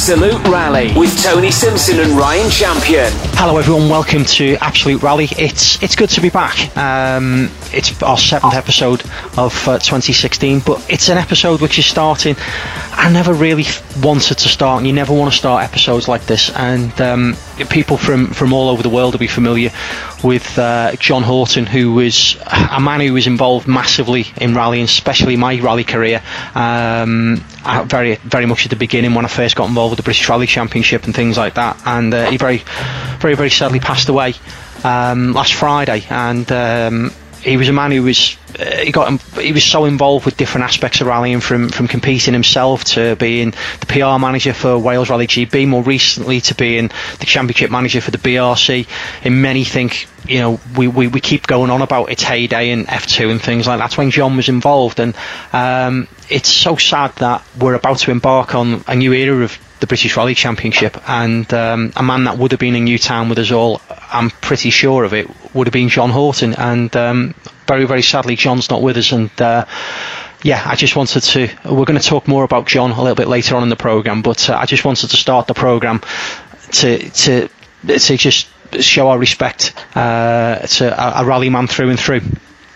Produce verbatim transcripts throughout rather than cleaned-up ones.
Absolute Rally with Tony Simpson and Ryan Champion. Hello everyone, welcome to Absolute Rally. It's it's good to be back. Um, it's our seventh episode of uh, twenty sixteen, but it's an episode which is starting. I never really wanted to start, and you never want to start episodes like this. And um, people from, from all over the world will be familiar with uh, John Horton, who was a man who was involved massively in rallying, especially my rally career. Um, very very much at the beginning when I first got involved with the British Rally Championship and things like that. And uh, he very, very, very sadly passed away um, last Friday. And um, he was a man who was uh, he got he was so involved with different aspects of rallying, from from competing himself to being the P R manager for Wales Rally G B, more recently to being the championship manager for the B R C. And many think, you know, we, we, we keep going on about its heyday in F two and things like that. That's when John was involved, and um, it's so sad that we're about to embark on a new era of the British Rally Championship, and um, a man that would have been in Newtown with us all, I'm pretty sure of it, would have been John Horton. And um, very, very sadly, John's not with us. And uh, yeah, I just wanted to, we're going to talk more about John a little bit later on in the programme, but uh, I just wanted to start the programme to to to just show our respect uh, to a, a rally man through and through.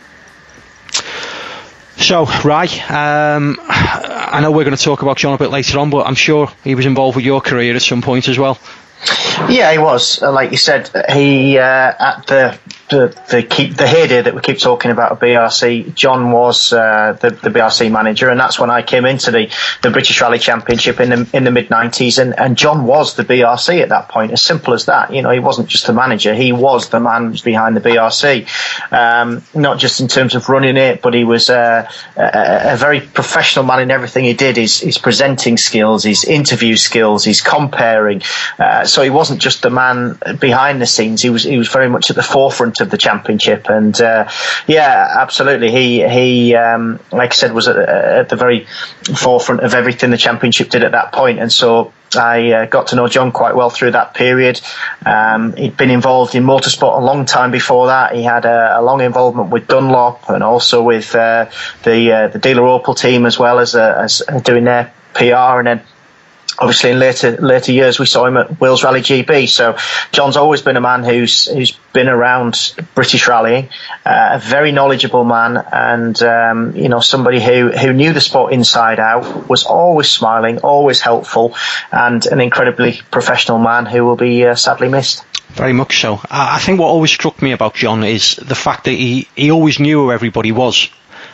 So, Ry, um, I know we're going to talk about John a bit later on, but I'm sure he was involved with your career at some point as well. Yeah, he was. Uh, like you said, he uh, at the the the, keep, the heyday that we keep talking about at B R C, John was uh, the, the B R C manager, and that's when I came into the, the British Rally Championship in the in the mid nineties, and, and John was the B R C at that point. As simple as that. You know, he wasn't just the manager; he was the man behind the B R C. Um, not just in terms of running it, but he was uh, a, a very professional man in everything he did. His, his presenting skills, his interview skills, his comparing. Uh, so he wasn't just the man behind the scenes; he was he was very much at the forefront of the championship. And uh, yeah, absolutely, he he um, like I said, was at, at the very forefront of everything the championship did at that point. And so I uh, got to know John quite well through that period. Um, he'd been involved in motorsport a long time before that. He had a, a long involvement with Dunlop and also with uh, the uh, the dealer Opel team, as well as uh, as doing their P R. And then obviously in later later years we saw him at Wales Rally G B. So John's always been a man who's who's been around British rallying, uh, a very knowledgeable man, and um, you know, somebody who who knew the sport inside out, was always smiling, always helpful, and an incredibly professional man who will be uh, sadly missed. Very much so. I think what always struck me about John is the fact that he he always knew who everybody was.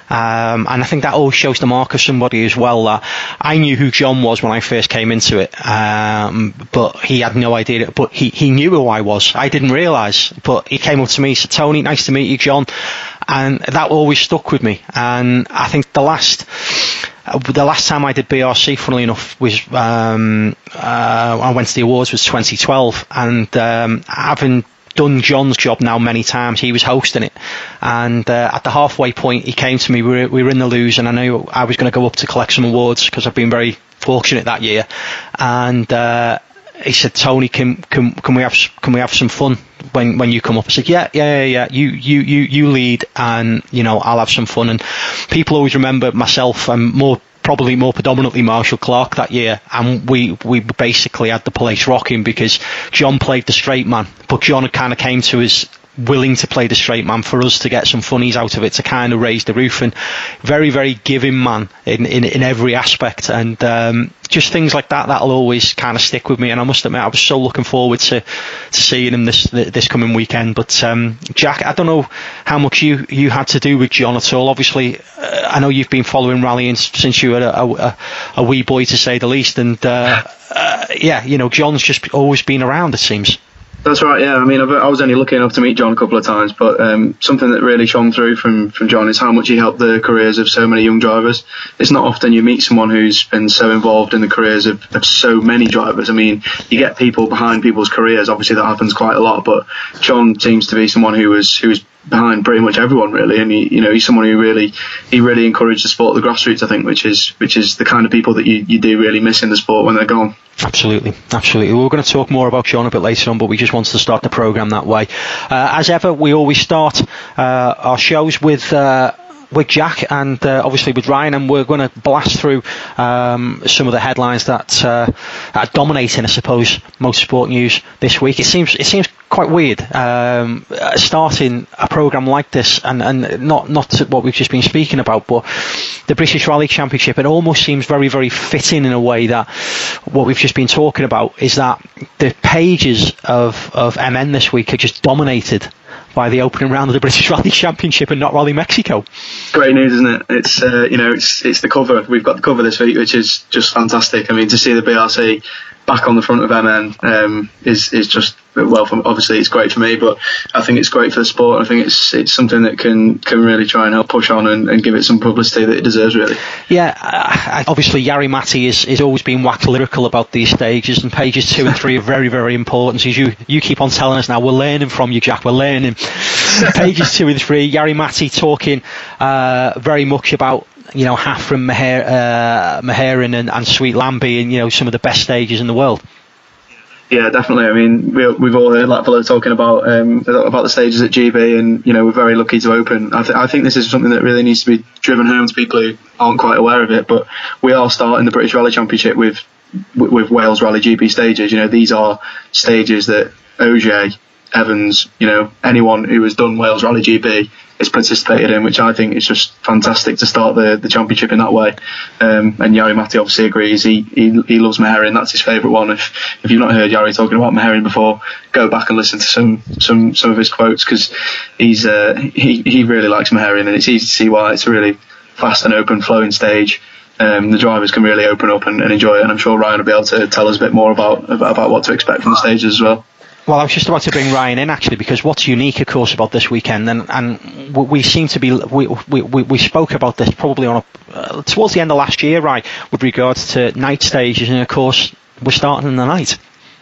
Um, and I think that always shows the mark of somebody as well. That I knew who John was when I first came into it, um, but he had no idea. But he, he knew who I was. I didn't realise. But he came up to me, he said, "Tony, nice to meet you, John," and that always stuck with me. And I think the last. The last time I did B R C, funnily enough, was um, uh, I went to the awards was twenty twelve, and um, having done John's job now many times, he was hosting it, and uh, at the halfway point he came to me. We were, we were in the Lose, and I knew I was going to go up to collect some awards because I've been very fortunate that year. And uh, he said, "Tony, can can can we have can we have some fun when when you come up?" I said, "Yeah, yeah, yeah, yeah. You you you you lead, and you know I'll have some fun." And people always remember myself and more. Probably more predominantly Marshall Clark that year, and we we basically had the place rocking because John played the straight man, but John kind of came to us willing to play the straight man for us to get some funnies out of it, to kind of raise the roof. And very, very giving man in in, in every aspect, and um, just things like that that'll always kind of stick with me. And I must admit, I was so looking forward to to seeing him this this coming weekend. But um, Jack, I don't know how much you you had to do with John at all. Obviously, uh, I know you've been following rallying since you were a, a, a wee boy, to say the least. And uh, uh, yeah, you know, John's just always been around, it seems. That's right, yeah. I mean, I was only lucky enough to meet John a couple of times, but um, something that really shone through from, from John is how much he helped the careers of so many young drivers. It's not often you meet someone who's been so involved in the careers of, of so many drivers. I mean, you get people behind people's careers, obviously that happens quite a lot, but John seems to be someone who was who was behind pretty much everyone, really. And he, you know, he's someone who really he really encouraged the sport of the grassroots, I think, which is which is the kind of people that you, you do really miss in the sport when they're gone. Absolutely, absolutely. We're going to talk more about John a bit later on, but we just wanted to start the programme that way. Uh, as ever, we always start uh, our shows with uh, with Jack and uh, obviously with Ryan, and we're going to blast through um, some of the headlines that uh, are dominating, I suppose, motorsport news this week. It seems it seems quite weird um, starting a programme like this, and, and not not what we've just been speaking about, but the British Rally Championship. It almost seems very, very fitting in a way that what we've just been talking about is that the pages of, of M N this week are just dominated by the opening round of the British Rally Championship and not Rally Mexico. Great news, isn't it? It's uh, you know, it's it's the cover. We've got the cover this week, which is just fantastic. I mean, to see the B R C back on the front of M N um, is is just, well, for, obviously it's great for me, but I think it's great for the sport. I think it's it's something that can can really try and help push on and, and give it some publicity that it deserves, really. Yeah, uh, obviously Jari Matti is, is always been wax lyrical about these stages, and pages two and three are very, very important. As you you keep on telling us now, we're learning from you, Jack. We're learning. Pages two and three, Jari Matti talking uh, very much about, you know, Hafren, Maher, uh, Maherin and, and Sweet Lamb being, you know, some of the best stages in the world. Yeah, definitely. I mean, we, we've all heard Latvala talking about um, about the stages at G B, and, you know, we're very lucky to open. I, th- I think this is something that really needs to be driven home to people who aren't quite aware of it, but we are starting the British Rally Championship with with Wales Rally G B stages. You know, these are stages that O J, Evans, you know, anyone who has done Wales Rally G B is participated in, which I think is just fantastic to start the, the championship in that way. Um, and Jari Matti obviously agrees. He he, he loves Maherin. That's his favourite one. If if you've not heard Jari talking about Maherin before, go back and listen to some some, some of his quotes, because he's uh, he he really likes Maherin, and it's easy to see why. It's a really fast and open flowing stage. Um, the drivers can really open up and, and enjoy it, and I'm sure Ryan will be able to tell us a bit more about about what to expect from the stages as well. Well, I was just about to bring Ryan in, actually, because what's unique, of course, about this weekend, and, and we seem to be, we we, we spoke about this probably on a, uh, towards the end of last year, right, with regards to night stages, and of course, we're starting in the night.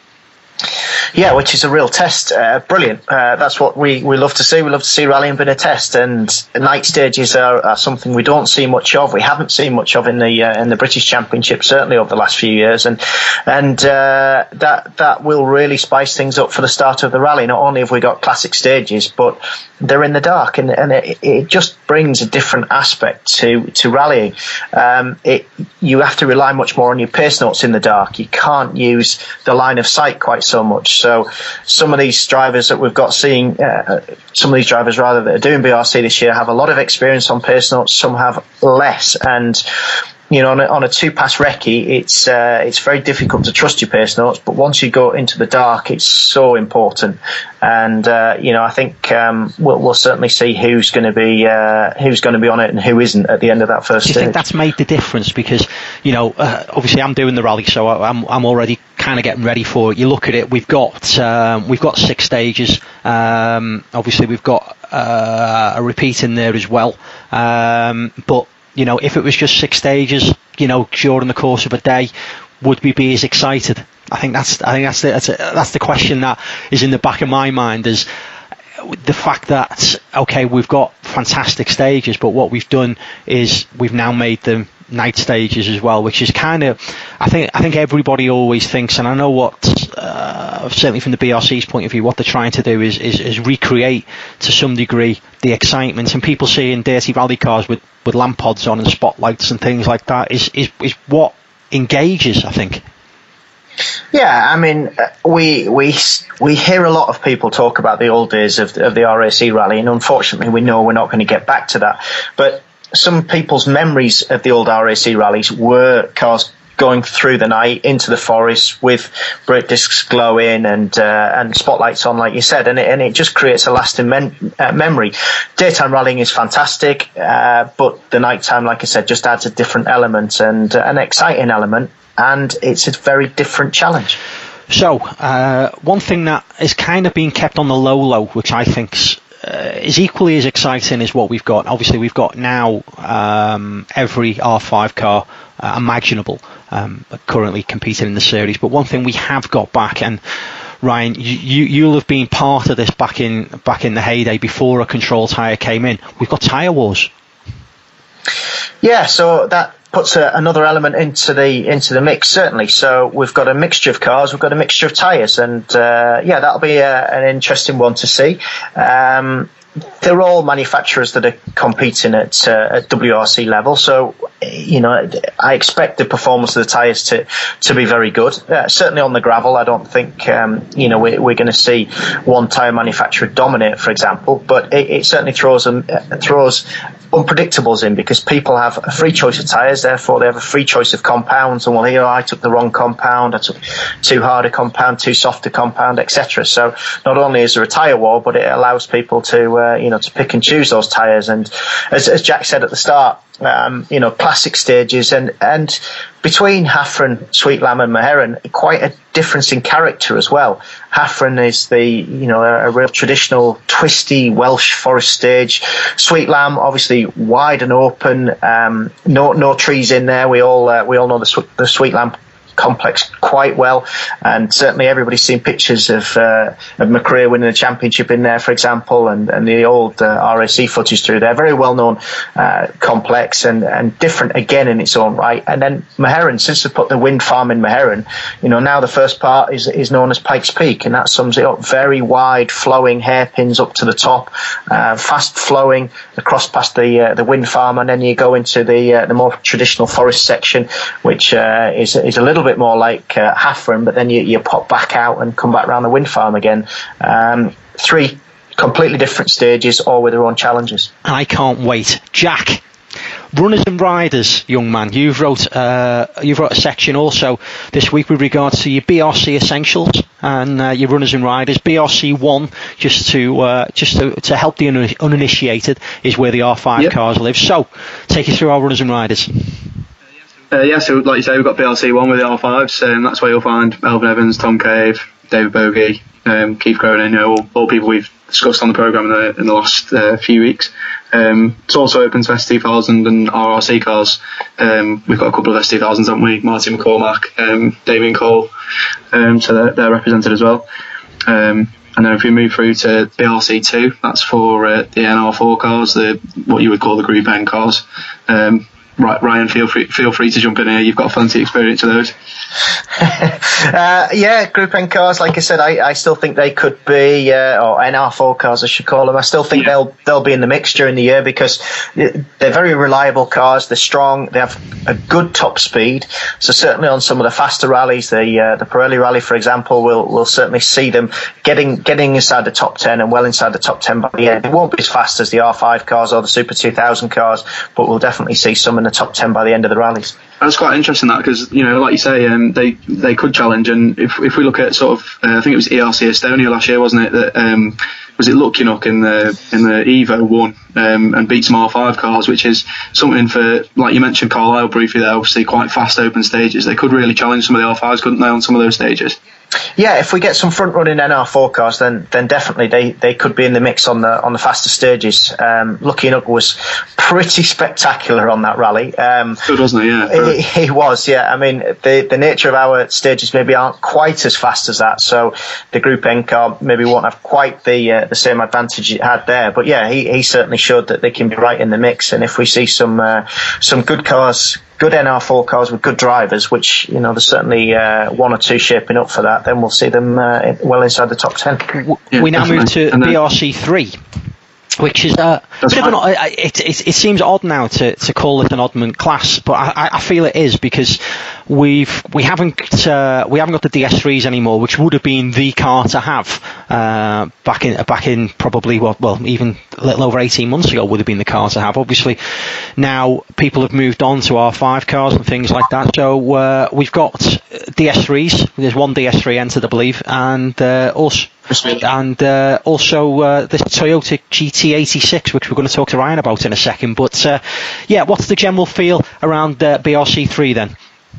Yeah, which is a real test. Uh, brilliant. Uh, that's what we, we love to see. We love to see rallying being a test, and night stages are, are something we don't see much of. We haven't seen much of in the uh, in the British Championship, certainly over the last few years, and and uh, that that will really spice things up for the start of the rally. Not only have we got classic stages, but they're in the dark, and, and it, it just brings a different aspect to to rallying. Um, it you have to rely much more on your pace notes in the dark. You can't use the line of sight quite so much. So some of these drivers that we've got seeing, uh, some of these drivers rather that are doing B R C this year have a lot of experience on pace notes. Some have less, and you know, on a, on a two-pass recce, it's uh, it's very difficult to trust your pace notes. But once you go into the dark, it's so important. And uh, you know, I think um, we'll, we'll certainly see who's going to be uh, who's going to be on it and who isn't at the end of that first stage. Do you think that's made the difference? Because, you know, uh, obviously I'm doing the rally, so I'm I'm already kind of getting ready for it. You look at it, we've got um, we've got six stages. Um, obviously, we've got uh, a repeat in there as well. Um, but you know, if it was just six stages, you know, during the course of a day, would we be as excited? I think that's I think that's the that's, a, that's the question that is in the back of my mind, is the fact that, okay, we've got fantastic stages, but what we've done is we've now made them night stages as well, which is kind of, I think I think everybody always thinks, and I know what uh, certainly from the B R C's point of view, what they're trying to do is, is is recreate to some degree the excitement, and people seeing dirty rally cars with with lamp pods on and spotlights and things like that is is is what engages, I think. Yeah, I mean, we we we hear a lot of people talk about the old days of of the R A C rally, and unfortunately, we know we're not going to get back to that. But some people's memories of the old R A C rallies were cars going through the night into the forest with brake discs glowing and uh, and spotlights on, like you said, and it, and it just creates a lasting men- uh, memory. Daytime rallying is fantastic, uh, but the nighttime, like I said, just adds a different element and uh, an exciting element, and it's a very different challenge. So, uh, one thing that is kind of being kept on the low low, which I think's Uh, is equally as exciting as what we've got. Obviously, we've got now um, every R five car uh, imaginable um, currently competing in the series. But one thing we have got back, and Ryan, you, you'll have been part of this back in back in the heyday before a control tyre came in. We've got tyre wars. Yeah, so that puts a, another element into the into the mix, certainly. So we've got a mixture of cars, we've got a mixture of tyres, and uh, yeah, that'll be a, an interesting one to see. Um, they're all manufacturers that are competing at, uh, at W R C level. So, you know, I expect the performance of the tyres to, to be very good. Uh, certainly on the gravel, I don't think, um, you know, we're, we're going to see one tyre manufacturer dominate, for example. But it, it certainly throws them, uh, throws unpredictables in, because people have a free choice of tyres, therefore they have a free choice of compounds. And well, here I took the wrong compound, I took too hard a compound, too soft a compound, et cetera. So not only is there a tyre war, but it allows people to, uh, you know, to pick and choose those tyres. And as, as Jack said at the start, um, you know, classic stages, and and between Hafren, Sweet Lamb and Meheran, quite a difference in character as well. Hafren is the, you know, a, a real traditional twisty Welsh forest stage. Sweet Lamb, obviously wide and open, um, no no trees in there. We all uh, we all know the, the Sweet Lamb complex quite well, and certainly everybody's seen pictures of uh, of McRae winning the championship in there, for example, and, and the old uh, R A C footage through there. Very well known uh, complex, and, and different again in its own right. And then Meheran, since they put the wind farm in Meheran, you know, now the first part is is known as Pikes Peak, and that sums it up. Very wide flowing hairpins up to the top, uh, fast flowing across past the uh, the wind farm, and then you go into the uh, the more traditional forest section, which uh, is is a little bit more like uh, Hafren, but then you, you pop back out and come back around the wind farm again. Um, three completely different stages, all with their own challenges. I can't wait. Jack, runners and riders, young man, you've wrote uh, you've wrote a section also this week with regards to your B R C essentials and uh, your runners and riders. B R C one, just to uh, just to, to help the un- uninitiated, is where the R five yep. cars live. So take us through our runners and riders. Uh, yeah, so like you say, we've got B R C one with the R fives, and um, that's where you'll find Elvin Evans, Tom Cave, David Bogie, um, Keith Cronin, you know, all, all people we've discussed on the programme in the, in the last uh, few weeks. Um, it's also open to S two thousand and R R C cars. Um, we've got a couple of S two thousands, haven't we? Martin McCormack, um, Damien Cole, um, so they're, they're represented as well. Um, and then if we move through to B R C two, that's for uh, the N R four cars, the what you would call the Group N cars. Um, Right, Ryan, feel free feel free to jump in here. You've got plenty of experience of those. uh, yeah, Group N cars, like I said, I, I still think they could be, uh, or N R four cars, I should call them. I still think yeah. they'll they'll be in the mix during the year, because they're very reliable cars. They're strong. They have a good top speed. So certainly on some of the faster rallies, the uh, the Pirelli Rally, for example, we'll we'll certainly see them getting getting inside the top ten and well inside the top ten by the end. They won't be as fast as the R five cars or the Super two thousand cars, but we'll definitely see some in the top ten by the end of the rallies. That's quite interesting, that, because, you know, like you say, um, they they could challenge. And if if we look at sort of, uh, I think it was E R C Estonia last year, wasn't it? That um, was it Lukynook in the in the Evo won um, and beat some R five cars, which is something for, like you mentioned, Carlisle briefly there. Obviously, quite fast open stages. They could really challenge some of the R fives, couldn't they, on some of those stages? Yeah, if we get some front running N R four cars, then then definitely they, they could be in the mix on the on the faster stages. Um, Lukynook was pretty spectacular on that rally. Um, Good, wasn't he? Yeah, he, he was. Yeah, I mean the the nature of our stages maybe aren't quite as fast as that, so the Group N car maybe won't have quite the uh, the same advantage it had there. But yeah, he, he certainly showed that they can be right in the mix. And if we see some uh, some good cars, good N R four cars with good drivers, which, you know, there's certainly uh, one or two shaping up for that, then we'll see them uh, well inside the top ten. Yeah, we now definitely. move to then, B R C three, which is uh, a bit of an, it, it, it seems odd now to, to call it an oddman class, but I, I feel it is, because we've we haven't uh, we haven't got the D S threes anymore, which would have been the car to have uh, back in back in probably well, well even a little over eighteen months ago would have been the car to have. Obviously, now people have moved on to R five cars and things like that. So uh, we've got D S threes. There's one D S three entered, I believe, and uh, also. And uh, also uh, the Toyota G T eighty-six, which we're going to talk to Ryan about in a second. But uh, yeah, what's the general feel around uh, B R C three then?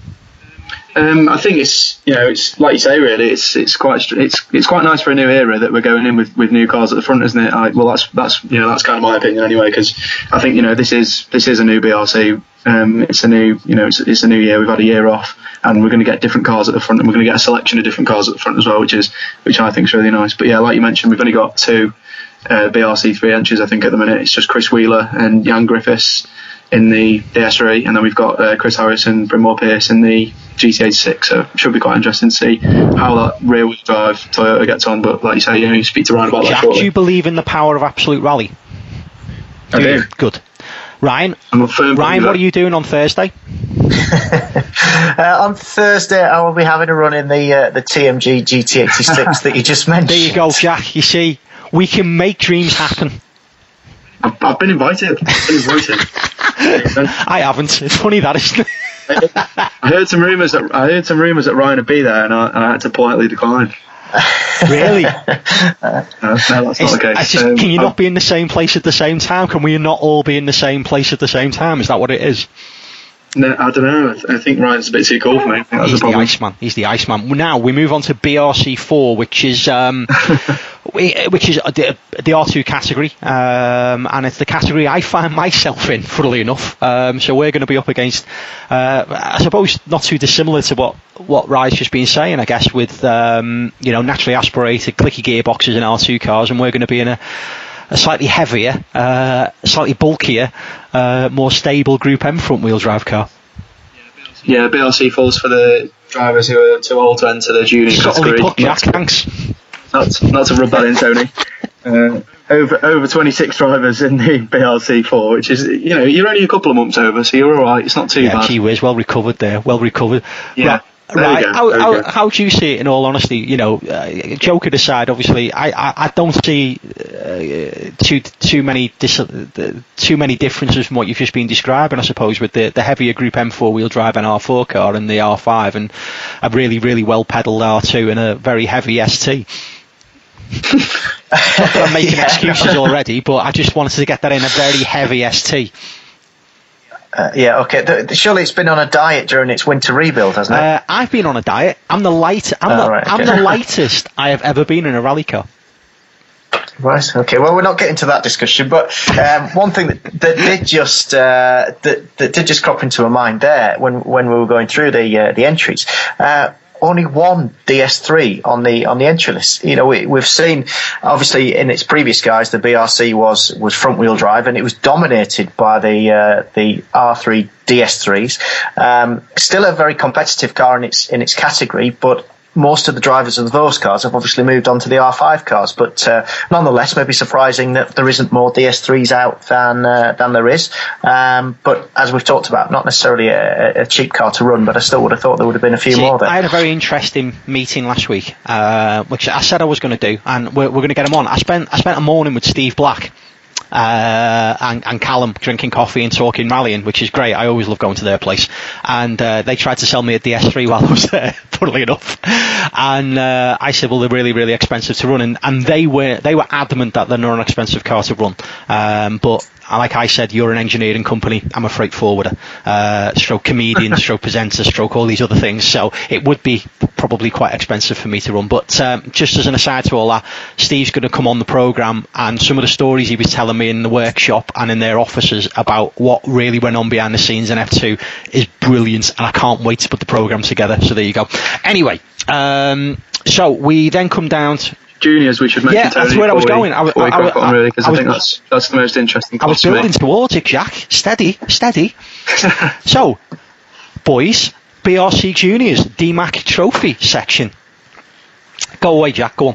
Um, I think it's, you know, it's like you say, really, it's it's quite it's it's quite nice for a new era that we're going in with, with new cars at the front, isn't it? I, well, that's that's you know that's kind of my opinion anyway, because I think, you know, this is this is a new B R C. Um, it's a new, you know, it's, it's a new year. We've had a year off, and we're going to get different cars at the front, and we're going to get a selection of different cars at the front as well, which is which I think is really nice. But yeah, like you mentioned, we've only got two uh, B R C three entries, I think, at the minute. It's just Chris Wheeler and Jan Griffiths. in the D S three, and then we've got uh, Chris Harris and Brynmore Pierce in the G T eighty-six. So it should be quite interesting to see how that rear wheel drive Toyota gets on. But like you say, you know, you speak to Ryan about Jack, that shortly. do you believe in the power of Absolute Rally? I do. You? Good. Ryan, I'm a firm Ryan, what are you doing on Thursday? uh, on Thursday, I will be having a run in the uh, the T M G G T eighty-six that you just mentioned. There you go, Jack. You see, we can make dreams happen. I've, I've been invited. I've been invited. I haven't. It's funny that, isn't it? I heard some rumours that I heard some rumours that Ryan would be there, and I, and I had to politely decline. Really? No, no, that's not It's, the case. it's just, Um, can you I'm- not be in the same place at the same time? Can we not all be in the same place at the same time? Is that what it is? No, I don't know. I, th- I think Ryan's a bit too cool for me. I think that's He's the the problem. Iceman. He's the Iceman. Now we move on to B R C four, which is um, we- which is the, the R two category, um, and it's the category I find myself in, funnily enough. Um, so we're going to be up against, uh, I suppose, not too dissimilar to what what Ryan's just been saying, I guess, with um, you know naturally aspirated, clicky gearboxes in R two cars, and we're going to be in a a slightly heavier, uh, slightly bulkier, uh, more stable Group M front wheel drive car. Yeah, B R C falls for the drivers who are too old to enter the junior Subtly category. put, Jack, thanks. Not, not to rub that in, Tony. Uh, over over twenty-six drivers in the B R C four, which is, you know, you're only a couple of months over, so you're all right. It's not too Yeah, bad. gee whiz, well recovered there, well recovered. Yeah. Right. There we Right. go, How, there we how, go. how do you see it? In all honesty, you know, uh, joking aside, obviously, I, I, I don't see uh, too too many dis- uh, too many differences from what you've just been describing. I suppose with the, the heavier Group M four wheel drive and R four car and the R five, and a really really well pedalled R two and a very heavy S T. Not that I'm making Yeah. excuses already, but I just wanted to get that in a very heavy S T. Uh, yeah, okay. The, the, surely it's been on a diet during its winter rebuild, hasn't it? Uh, I've been on a diet. I'm the light. I'm, Oh, the, right, I'm okay. the lightest I have ever been in a rally car. Right. Okay. Well, we're not getting to that discussion, but um, one thing that, that did just uh, that, that did just crop into my mind there when when we were going through the uh, the entries. Uh, Only one D S three on the on the entry list. You know, we, we've seen obviously in its previous guise the B R C was was front wheel drive, and it was dominated by the uh, the R three D S threes. Um, still a very competitive car in its in its category, but most of the drivers of those cars have obviously moved on to the R five cars, but uh, nonetheless, maybe surprising that there isn't more D S threes out than uh, than there is. Um, but as we've talked about, not necessarily a, a cheap car to run, but I still would have thought there would have been a few See, more there. I had a very interesting meeting last week, uh, which I said I was going to do, and we're, we're going to get him on. I spent I spent a morning with Steve Black. Uh, and, and Callum drinking coffee and talking rallying, which is great. I always love going to their place. And uh, they tried to sell me a D S three while I was there, funnily enough. And uh, I said, well, they're really, really expensive to run. And, and they were they were adamant that they're not an expensive car to run. Um, but like I said, you're an engineering company. I'm a freight forwarder, uh, stroke comedian, stroke presenter, stroke all these other things. So it would be probably quite expensive for me to run. But um, just as an aside to all that, Steve's going to come on the programme, and some of the stories he was telling me in the workshop and in their offices about what really went on behind the scenes in F two is brilliant, and I can't wait to put the programme together. So there you go. Anyway, um, so we then come down to Juniors, we should mention. Yeah, Tony, that's where I was before we- going. I was- before we I crack was- on, really, because I I, was- think that's that's the most interesting. I was class to me. building towards it, Jack. Steady, steady. So, boys, B R C Juniors D MAC Trophy section. Go away, Jack. Go on.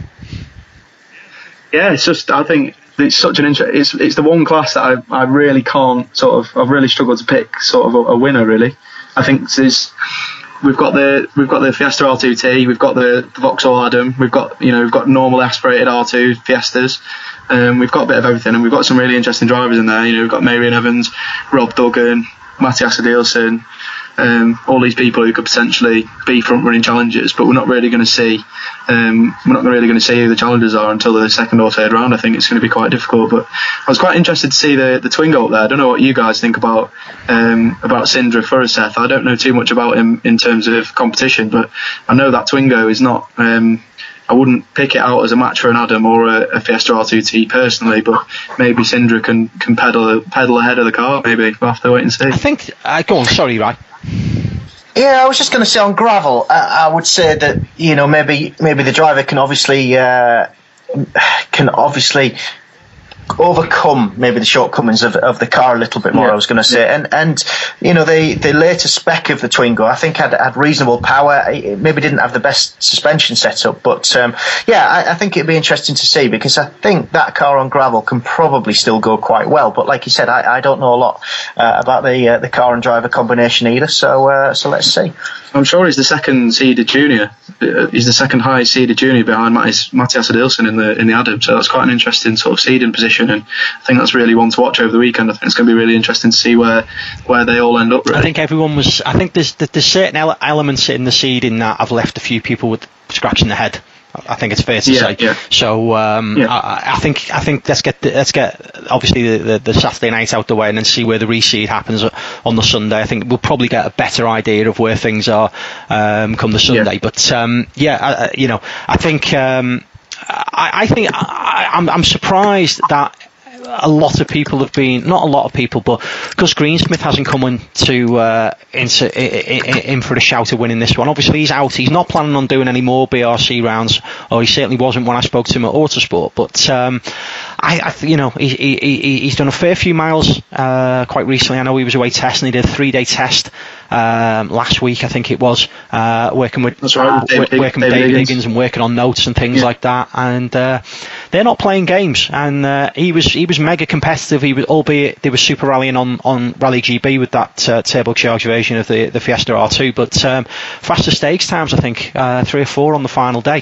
Yeah, it's just I think it's such an interest. It's it's the one class that I I really can't sort of I've really struggled to pick sort of a, a winner really. I think there's we've got the we've got the Fiesta R two T, we've got the, the Vauxhall Adam, we've got you know we've got normal aspirated R two Fiestas, um, we've got a bit of everything, and we've got some really interesting drivers in there. You know, we've got Marion Evans, Rob Duggan, Matthias Adilson. Um, all these people who could potentially be front running challengers, but we're not really going to see um, we're not really going to see who the challengers are until the second or third round. I think it's going to be quite difficult, but I was quite interested to see the the Twingo up there. I don't know what you guys think about um, about Sindre Furuseth. I don't know too much about him in terms of competition, but I know that Twingo is not um, I wouldn't pick it out as a match for an Adam or a, a Fiesta R two T personally, but maybe Sindre can, can pedal pedal ahead of the car. Maybe we'll have to wait and see. I think. Uh, go on. Sorry, right. Yeah, I was just going to say on gravel, I, I would say that you know maybe maybe the driver can obviously uh, can obviously overcome maybe the shortcomings of, of the car a little bit more. Yeah. I was going to say, yeah. and and you know the the later spec of the Twingo, I think had had reasonable power. It maybe didn't have the best suspension setup, but um, yeah, I, I think it'd be interesting to see, because I think that car on gravel can probably still go quite well. But like you said, I, I don't know a lot uh, about the uh, the car and driver combination either. So uh, so let's see. I'm sure he's the second seeded junior. He's the second highest seeded junior behind Mattias Adilson in the in the Adam. So that's quite an interesting sort of seeding position. And I think that's really one to watch over the weekend. I think it's going to be really interesting to see where where they all end up. Really. I think everyone was. I think there's there's certain ele- elements in the seeding that have left a few people with scratching their head. I think it's fair to yeah, say. Yeah. So um, yeah. I, I think I think let's get the, let's get obviously the, the, the Saturday night out the way, and then see where the reseed happens on the Sunday. I think we'll probably get a better idea of where things are um, come the Sunday. Yeah. But um, yeah, I, you know, I think um, I, I think I, I'm I'm surprised that a lot of people have been, not a lot of people, but Gus Greensmith hasn't come in to uh, into, in, in for a shout of winning this one. Obviously he's out. He's not planning on doing any more B R C rounds, or he certainly wasn't when I spoke to him at Autosport. But um, I, I, you know, he, he, he's done a fair few miles uh, quite recently. I know he was away testing. He did a three-day test um, last week, I think it was, uh, working with That's right, uh, David, working with David David Higgins. Higgins and working on notes and things yeah. like that. And uh, they're not playing games. And uh, he was he was mega competitive. He was, albeit they were super rallying on, on Rally G B with that uh, turbocharged version of the the Fiesta R two. But um, faster stakes times, I think, uh, three or four on the final day.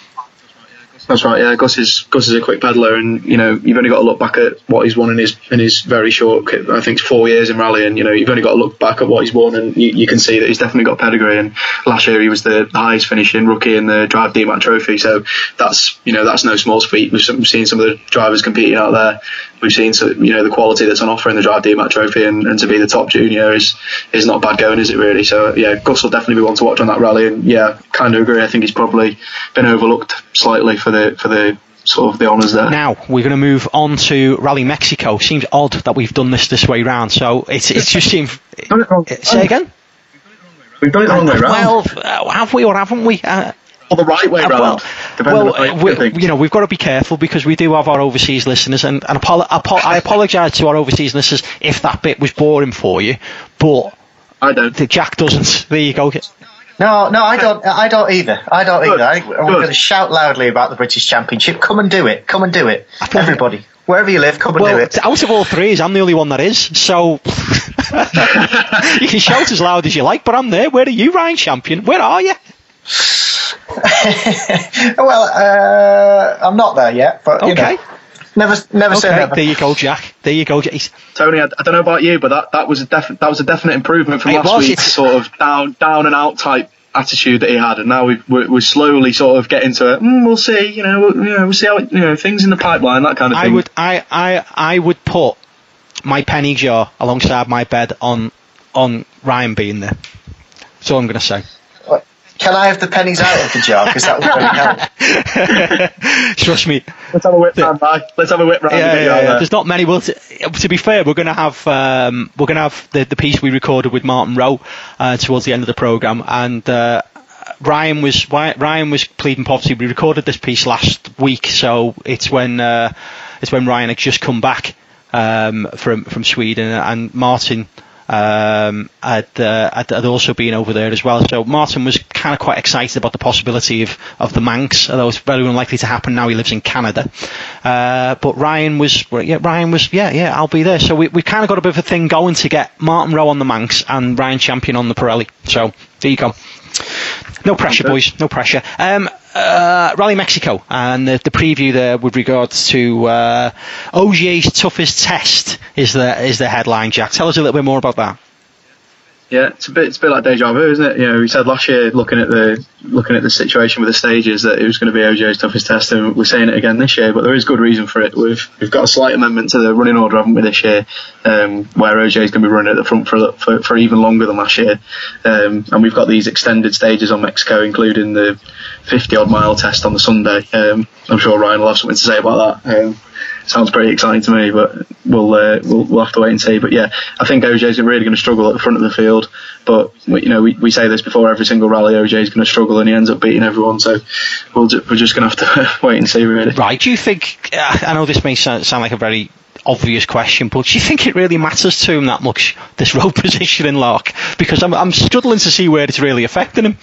That's right. Yeah, Gus is Gus is a quick peddler, and you know you've only got to look back at what he's won in his in his very short, I think, four years in rally, and you know you've only got to look back at what he's won, and you, you can see that he's definitely got pedigree. And last year he was the highest finishing rookie in the Drive D MAC Trophy, so that's you know that's no small feat. We've seen some of the drivers competing out there. We've seen you know the quality that's on offer in the Drive D MAC Trophy, and, and to be the top junior is is not bad going, is it really? So yeah, Gus will definitely be one to watch on that rally, and yeah, kind of agree. I think he's probably been overlooked slightly for the for the sort of the honours there. Now we're going to move on to Rally Mexico. Seems odd that we've done this this way round. So it's it's just seems. Say again. We've done it the wrong way round. Well, uh, have we or haven't we? Uh, or the right way uh, round. Well, well we, you know, we've got to be careful because we do have our overseas listeners, and, and apo- apo- I apologise to our overseas listeners if that bit was boring for you, but I don't. Jack doesn't. There you go. No, no, I don't. I don't either. I don't Good. either. I, we're going to shout loudly about the British Championship. Come and do it. Come and do it. Everybody, wherever you live, come and well, do it. Out of all three, I'm the only one that is. So you can shout as loud as you like, but I'm there. Where are you, Ryan Champion? Where are you? well, uh, I'm not there yet, but you okay. know, never, never okay, say never. There you go, Jack. There you go, Jack. Tony. I, I don't know about you, but that, that was a definite that was a definite improvement from it last was, week's it's... sort of down down and out type attitude that he had, and now we've, we're, we're slowly sort of getting to it. Mm, we'll see, you know, we'll, you know, we'll see how it, you know things in the pipeline, that kind of thing. I would, I, I, I would put my penny jar alongside my bed on on Ryan being there. That's all I'm going to say. Can I have the pennies out of the jar? Because that would really help. Trust me. Let's have a whip round, Mike. Let's have a whip round. Yeah, yeah, yeah. There's not many. Well, to, to be fair, we're going to have um, we're going to have the, the piece we recorded with Martin Rowe uh, towards the end of the programme, and uh, Ryan was Ryan was pleading poverty. We recorded this piece last week, so it's when uh, it's when Ryan had just come back um, from from Sweden, and Martin. Um, had, uh, had, had also been over there as well. So Martin was kind of quite excited about the possibility of, of the Manx, although it's very unlikely to happen now. He lives in Canada. Uh, but Ryan was, yeah, Ryan was, yeah, yeah, I'll be there. So we we kind of got a bit of a thing going to get Martin Rowe on the Manx and Ryan Champion on the Pirelli. So there you go. No pressure, okay. boys. No pressure. Um, uh, Rally Mexico and the, the preview there with regards to uh, Ogier's toughest test is the is the headline. Jack, tell us a little bit more about that. Yeah, it's a bit it's a bit like deja vu, isn't it? You know, we said last year, looking at the looking at the situation with the stages, that it was going to be Ogier's toughest test, and we're saying it again this year. But there is good reason for it. We've we've got a slight amendment to the running order, haven't we, this year, um, where Ogier's going to be running at the front for, for for even longer than last year, um, and we've got these extended stages on Mexico, including the fifty odd mile test on the Sunday. Um, I'm sure Ryan will have something to say about that. Um, sounds pretty exciting to me, but we'll uh, we'll, we'll have to wait and see. But yeah, I think O J's really going to struggle at the front of the field. But we, you know, we, we say this before every single rally, O J's going to struggle, and he ends up beating everyone. So we'll ju- we're just going to have to wait and see, really. Right? Do you think? Uh, I know this may sound, sound like a very obvious question, but do you think it really matters to him that much, this road position in Lark? Because I'm I'm struggling to see where it's really affecting him.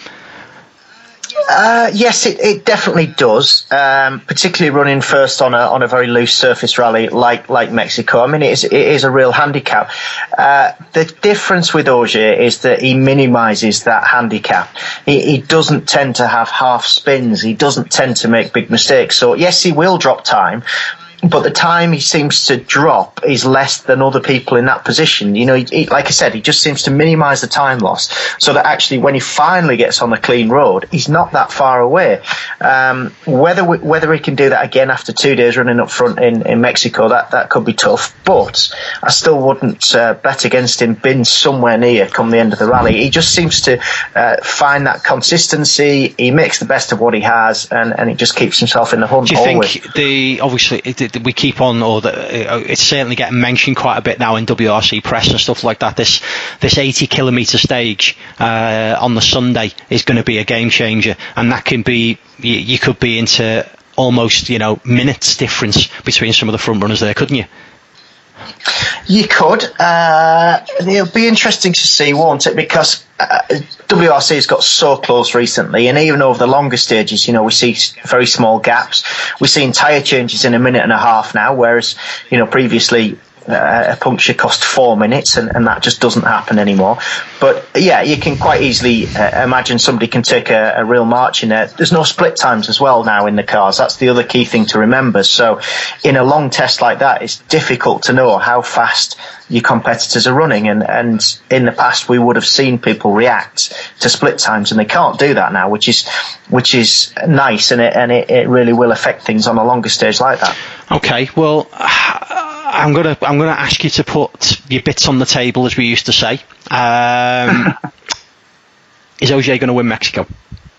Uh, yes, it, it definitely does. Um, particularly running first on a on a very loose surface rally like like Mexico. I mean, it is it is a real handicap. Uh, the difference with Ogier is that he minimises that handicap. He, he doesn't tend to have half spins. He doesn't tend to make big mistakes. So yes, he will drop time, but the time he seems to drop is less than other people in that position. You know, he, he, like I said, he just seems to minimise the time loss, so that actually when he finally gets on the clean road, he's not that far away. Um, whether we, whether he can do that again after two days running up front in, in Mexico, that, that could be tough. But I still wouldn't uh, bet against him being somewhere near come the end of the rally. He just seems to uh, find that consistency. He makes the best of what he has, and, and he just keeps himself in the hunt. Do you always. think the obviously it, we keep on, or the, it's certainly getting mentioned quite a bit now in W R C press and stuff like that, this this eighty kilometre stage uh, on the Sunday is going to be a game changer, and that can be, you, you could be into almost, you know, minutes difference between some of the front runners there, couldn't you? You could. Uh, it'll be interesting to see, won't it? Because uh, W R C has got so close recently, and even over the longer stages, you know, we see very small gaps. We're seeing tyre changes in a minute and a half now, whereas, you know, previously uh, a puncture cost four minutes, and, and that just doesn't happen anymore. But yeah, you can quite easily uh, imagine somebody can take a, a real march in there. There's no split times as well now in the cars. That's the other key thing to remember. So in a long test like that, it's difficult to know how fast your competitors are running, and, and in the past we would have seen people react to split times, and they can't do that now, which is which is nice, and it and it, it really will affect things on a longer stage like that. Okay, well, I'm gonna I'm gonna ask you to put your bits on the table, as we used to say. Um, is Ogier going to win Mexico?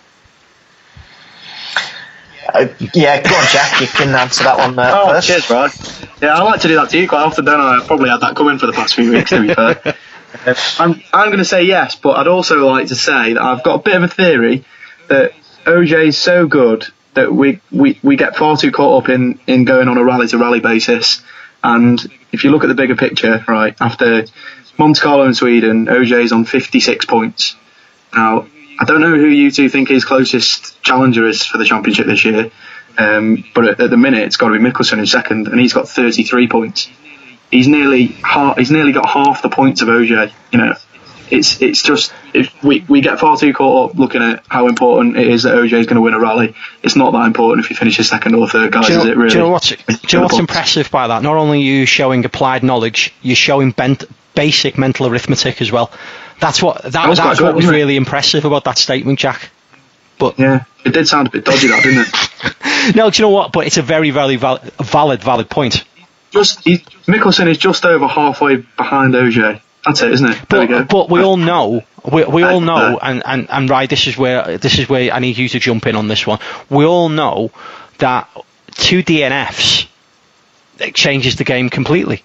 Uh, yeah, go on, Jack. You can answer that one uh, oh, first. Cheers, Brad. Yeah, I like to do that to you quite often, don't I? I probably had that coming for the past few weeks, to be fair. uh, I'm, I'm going to say yes, but I'd also like to say that I've got a bit of a theory that Ogier is so good that we, we, we get far too caught up in, in going on a rally-to-rally basis. And if you look at the bigger picture, right, after Monte Carlo and Sweden, Ogier's on fifty-six points. Now, I don't know who you two think his closest challenger is for the championship this year, um, but at, at the minute it's got to be Mikkelsen who's second, and he's got thirty-three points. He's nearly half, he's nearly got half the points of Ogier. You know, it's it's just if we we get far too caught up looking at how important it is that Ogier is going to win a rally. It's not that important if you finish second or third, guys. Do you know, is it really? Do you know what's, do you know what's impressive by that? Not only are you showing applied knowledge, you're showing bent, basic mental arithmetic as well. That's what that, that that's what was really impressive about that statement, Jack. But yeah, it did sound a bit dodgy, that, didn't it? No, do you know what? But it's a very, very val- valid, valid point. Just he, Mikkelsen is just over halfway behind Ogier. That's it, isn't it? There but, we go. But we all know, we, we all know, and, and, and right, this is where this is where I need you to jump in on this one. We all know that two D N Fs it changes the game completely.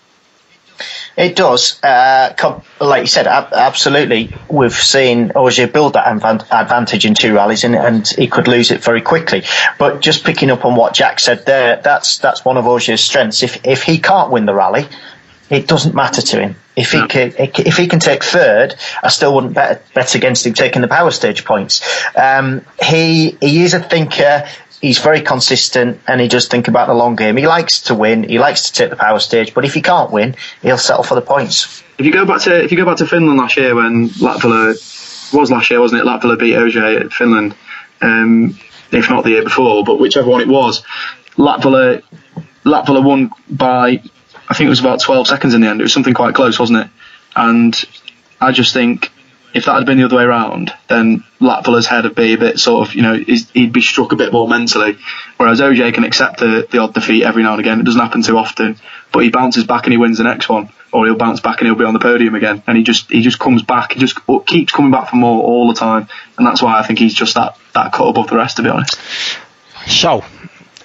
It does. Uh, com- like you said, ab- absolutely. We've seen Ogier build that advan- advantage in two rallies, and, and he could lose it very quickly. But just picking up on what Jack said there, that's that's one of Ogier's strengths. If if he can't win the rally, it doesn't matter to him. If he can, if he can take third, I still wouldn't bet, bet against him taking the power stage points. Um, he he is a thinker. He's very consistent, and he does think about the long game. He likes to win. He likes to take the power stage. But if he can't win, he'll settle for the points. If you go back to if you go back to Finland last year, when Latvala was last year, wasn't it? Latvala beat Ogier at Finland, um, if not the year before, but whichever one it was. Latvala Latvala won by, I think it was about twelve seconds in the end. It was something quite close, wasn't it? And I just think if that had been the other way around, then Latvala's head would be a bit sort of, you know, he'd be struck a bit more mentally. Whereas Ogier can accept the, the odd defeat every now and again. It doesn't happen too often, but he bounces back and he wins the next one, or he'll bounce back and he'll be on the podium again. And he just he just comes back. He just keeps coming back for more all the time, and that's why I think he's just that that cut above the rest, to be honest. So,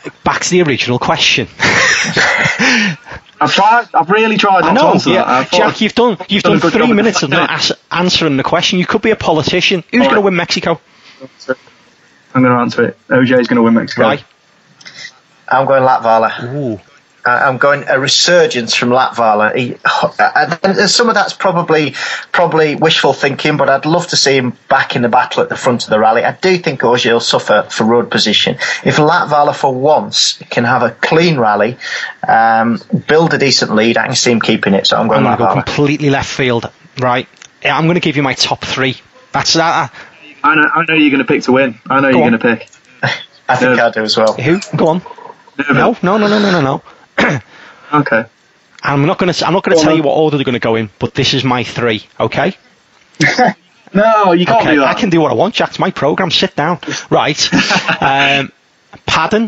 back to the original question. I've tried. I've really tried not I know, to answer yeah. that. Jack, you've done you've done, done three minutes of not as- answering the question. You could be a politician. Who's right. going to win Mexico? I'm going to answer it. O J's going to win Mexico. Right. I'm going Latvala. Ooh. I'm going a resurgence from Latvala. He, and some of that's probably probably wishful thinking, but I'd love to see him back in the battle at the front of the rally. I do think Ogier will suffer for road position. If Latvala for once can have a clean rally, um, build a decent lead, I can see him keeping it. So I'm going I'm going to Latvala. go completely left field. Right. I'm going to give you my top three. That's that. I know. I know you're going to pick to win. I know Go you're on. going to pick. I think No. I do as well. Who? Go on. No, no, no, no, no, no, no. Okay. I'm not going to. I'm not going to tell you what order they're going to go in, but this is my three. Okay. No, you can't Okay. do that. I can do what I want, Jack. It's my program. Sit down. Right. um, Padden,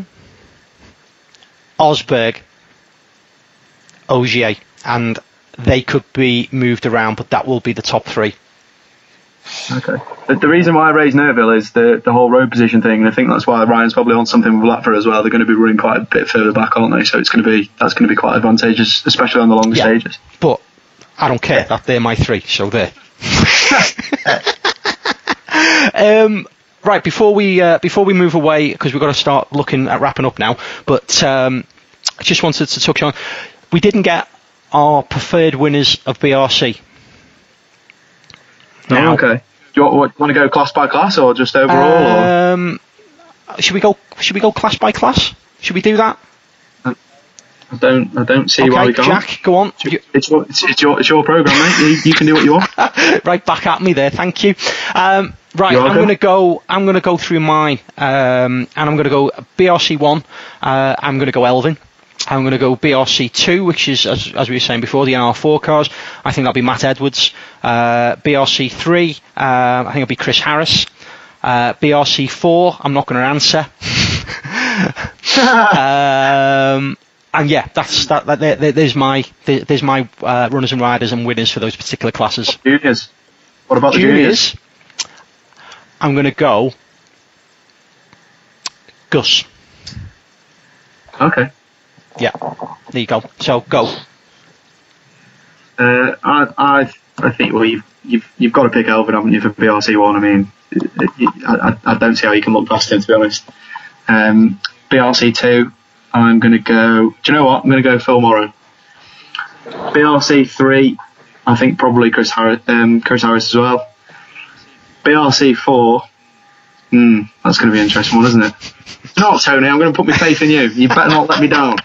Osberg, Ogier, and they could be moved around, but that will be the top three. Okay. The, the reason why I raised Nerville is the the whole road position thing, and I think that's why Ryan's probably on something with Latva as well. They're going to be running quite a bit further back, aren't they? So it's going to be that's going to be quite advantageous, especially on the longer Yeah. stages. But I don't care. That they're my three. So there. um, right. Before we uh, before we move away, because we've got to start looking at wrapping up now. But um, I just wanted to touch on. We didn't get our preferred winners of B R C. Yeah, okay. Do you want, what, want to go class by class or just overall? Um, should we go? Should we go class by class? Should we do that? or? I don't. I don't see Okay, why we can't. Jack, go on. You- It's your, it's, it's your, it's your program, mate. You, you can do what you want. right back at me there. Thank you. Um, right, You're I'm welcome. going to go. I'm going to go through mine, um, and I'm going to go B R C one. Uh, I'm going to go Elvin. I'm going to go B R C two, which is, as, as we were saying before, the N R four cars. I think that'll be Matt Edwards. Uh, B R C three, uh, I think it'll be Chris Harris. Uh, B R C four, I'm not going to answer. um, and yeah, that's that. that there, there's my there, there's my uh, runners and riders and winners for those particular classes. Juniors. What about the juniors? Juniors, I'm going to go Gus. Okay. Yeah, there you go. So go. Uh, I, I, I think well, you've, you've, you've got to pick Elvin, haven't you, for B R C one? I mean, I, I, I don't see how you can look past him, to be honest. Um, B R C two, I'm going to go. Do you know what? I'm going to go Phil Morrow. B R C three, I think probably Chris Harris, um, Chris Harris as well. B R C four, hmm, that's going to be an interesting one, isn't it? You know what, Tony? I'm going to put my faith in you. You better not let me down.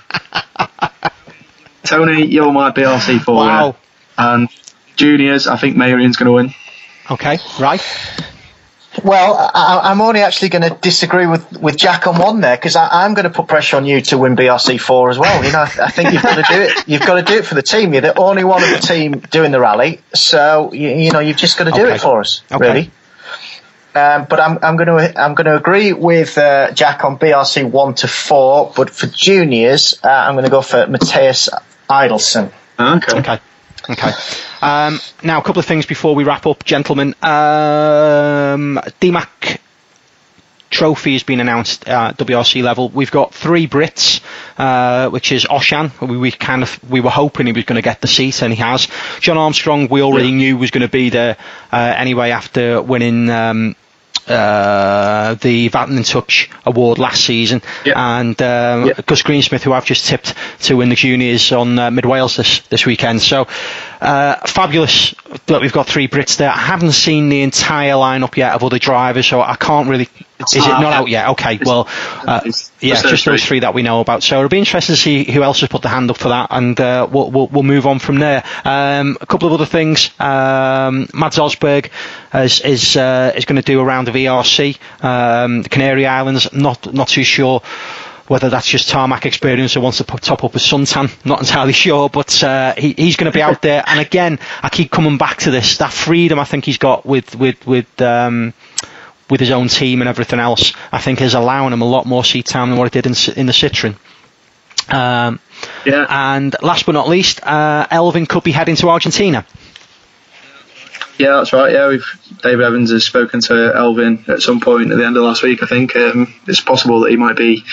Tony, you're my B R C four. Wow. winner. And juniors, I think Marian's going to win. Okay, right. Well, I, I'm only actually going to disagree with, with Jack on one there, because I'm going to put pressure on you to win B R C four as well. You know, I, I think you've got to do it. You've got to do it for the team. You're the only one of the team doing the rally, so you, you know you've just got to do Okay. it for us, Okay. really. Um, but I'm, I'm going to I'm going to agree with uh, Jack on B R C one to four. But for juniors, uh, I'm going to go for Matthias Idelson. Okay. Okay. Okay. Um, now, a couple of things before we wrap up, gentlemen. Um, D MAC trophy has been announced at W R C level. We've got three Brits, uh, which is Oshan. We, we kind of we were hoping he was going to get the seat, and he has. John Armstrong, we already Yeah. knew was going to be there uh, anyway after winning um, uh, the Vatten in Touch award last season, Yeah. and um, Yeah. Gus Greensmith, who I've just tipped to win the juniors on uh, Mid Wales this this weekend. So uh, fabulous that we've got three Brits there. I haven't seen the entire lineup yet of other drivers, so I can't really. It's Is it not not out out yet? Okay, It's- well, uh, it's yeah, just those just those three. three that we know about. So it'll be interesting to see who else has put the hand up for that, and uh, we'll, we'll we'll move on from there. Um, a couple of other things. Um, Mads Osberg is is uh, is going to do a round of E R C, um, the Canary Islands. Not not too sure whether that's just tarmac experience or wants to put, top up with suntan. Not entirely sure, but uh, he, he's going to be out there. And again, I keep coming back to this, that freedom I think he's got with with with. Um, with his own team and everything else, I think is allowing him a lot more seat time than what it did in, in the Citroen. Um, Yeah. and last but not least, uh, Elvin could be heading to Argentina. Yeah, that's right. Yeah, we've David Evans has spoken to Elvin at some point at the end of last week. I think um, it's possible that he might be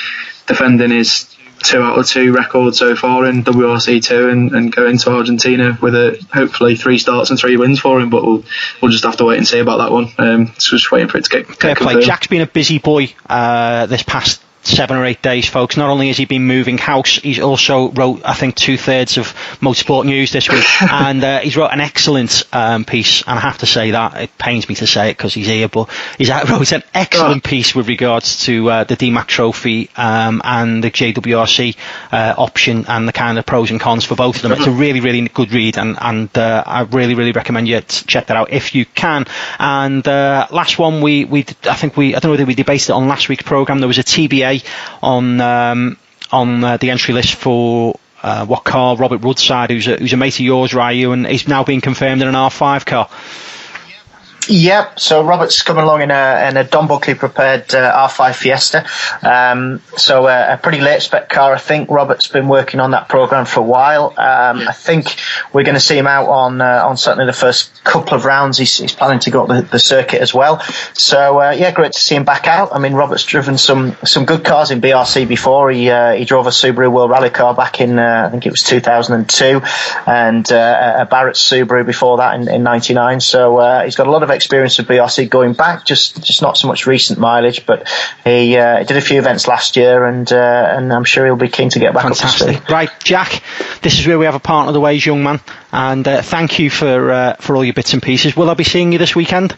defending his two out of two record so far in W R C two, and, and going to Argentina with a hopefully three starts and three wins for him. But we'll we'll just have to wait and see about that one. Um, so just waiting for it to get, get Fair play. confirmed. Jack's been a busy boy uh, this past seven or eight days, folks. Not only has he been moving house, he's also wrote, I think, two thirds of Motorsport News this week, and uh, he's wrote an excellent um, piece. And I have to say that it pains me to say it because he's here, but he's wrote an excellent oh. piece with regards to uh, the D MAC Trophy um, and the J W R C uh, option and the kind of pros and cons for both of them. It's a really, really good read, and and uh, I really, really recommend you to check that out if you can. And uh, last one, we we I think we I don't know whether we debated it on last week's programme. There was a T B A on um, on uh, the entry list for uh, what car? Robert Woodside, who's a, who's a mate of yours, Ryu, and he's now being confirmed in an R five car. Yep, so Robert's coming along in a in a Don Buckley prepared uh, R five Fiesta. Um, so uh, a pretty late spec car. I think Robert's been working on that program for a while. Um, I think we're going to see him out on uh, on certainly the first couple of rounds. He's, he's planning to go up the, the circuit as well. So uh, yeah, great to see him back out. I mean, Robert's driven some some good cars in B R C before. He uh, he drove a Subaru World Rally car back in uh, I think it was two thousand two, and uh, a Barrett Subaru before that in, in ninety-nine. So uh, he's got a lot of experience with B R C going back, just just not so much recent mileage, but he uh, did a few events last year, and uh, and I'm sure he'll be keen to get back Fantastic. up to speed. Right, Jack, this is where we have a partner of the ways, young man, and uh, thank you for uh, for all your bits and pieces. Will I be seeing you this weekend?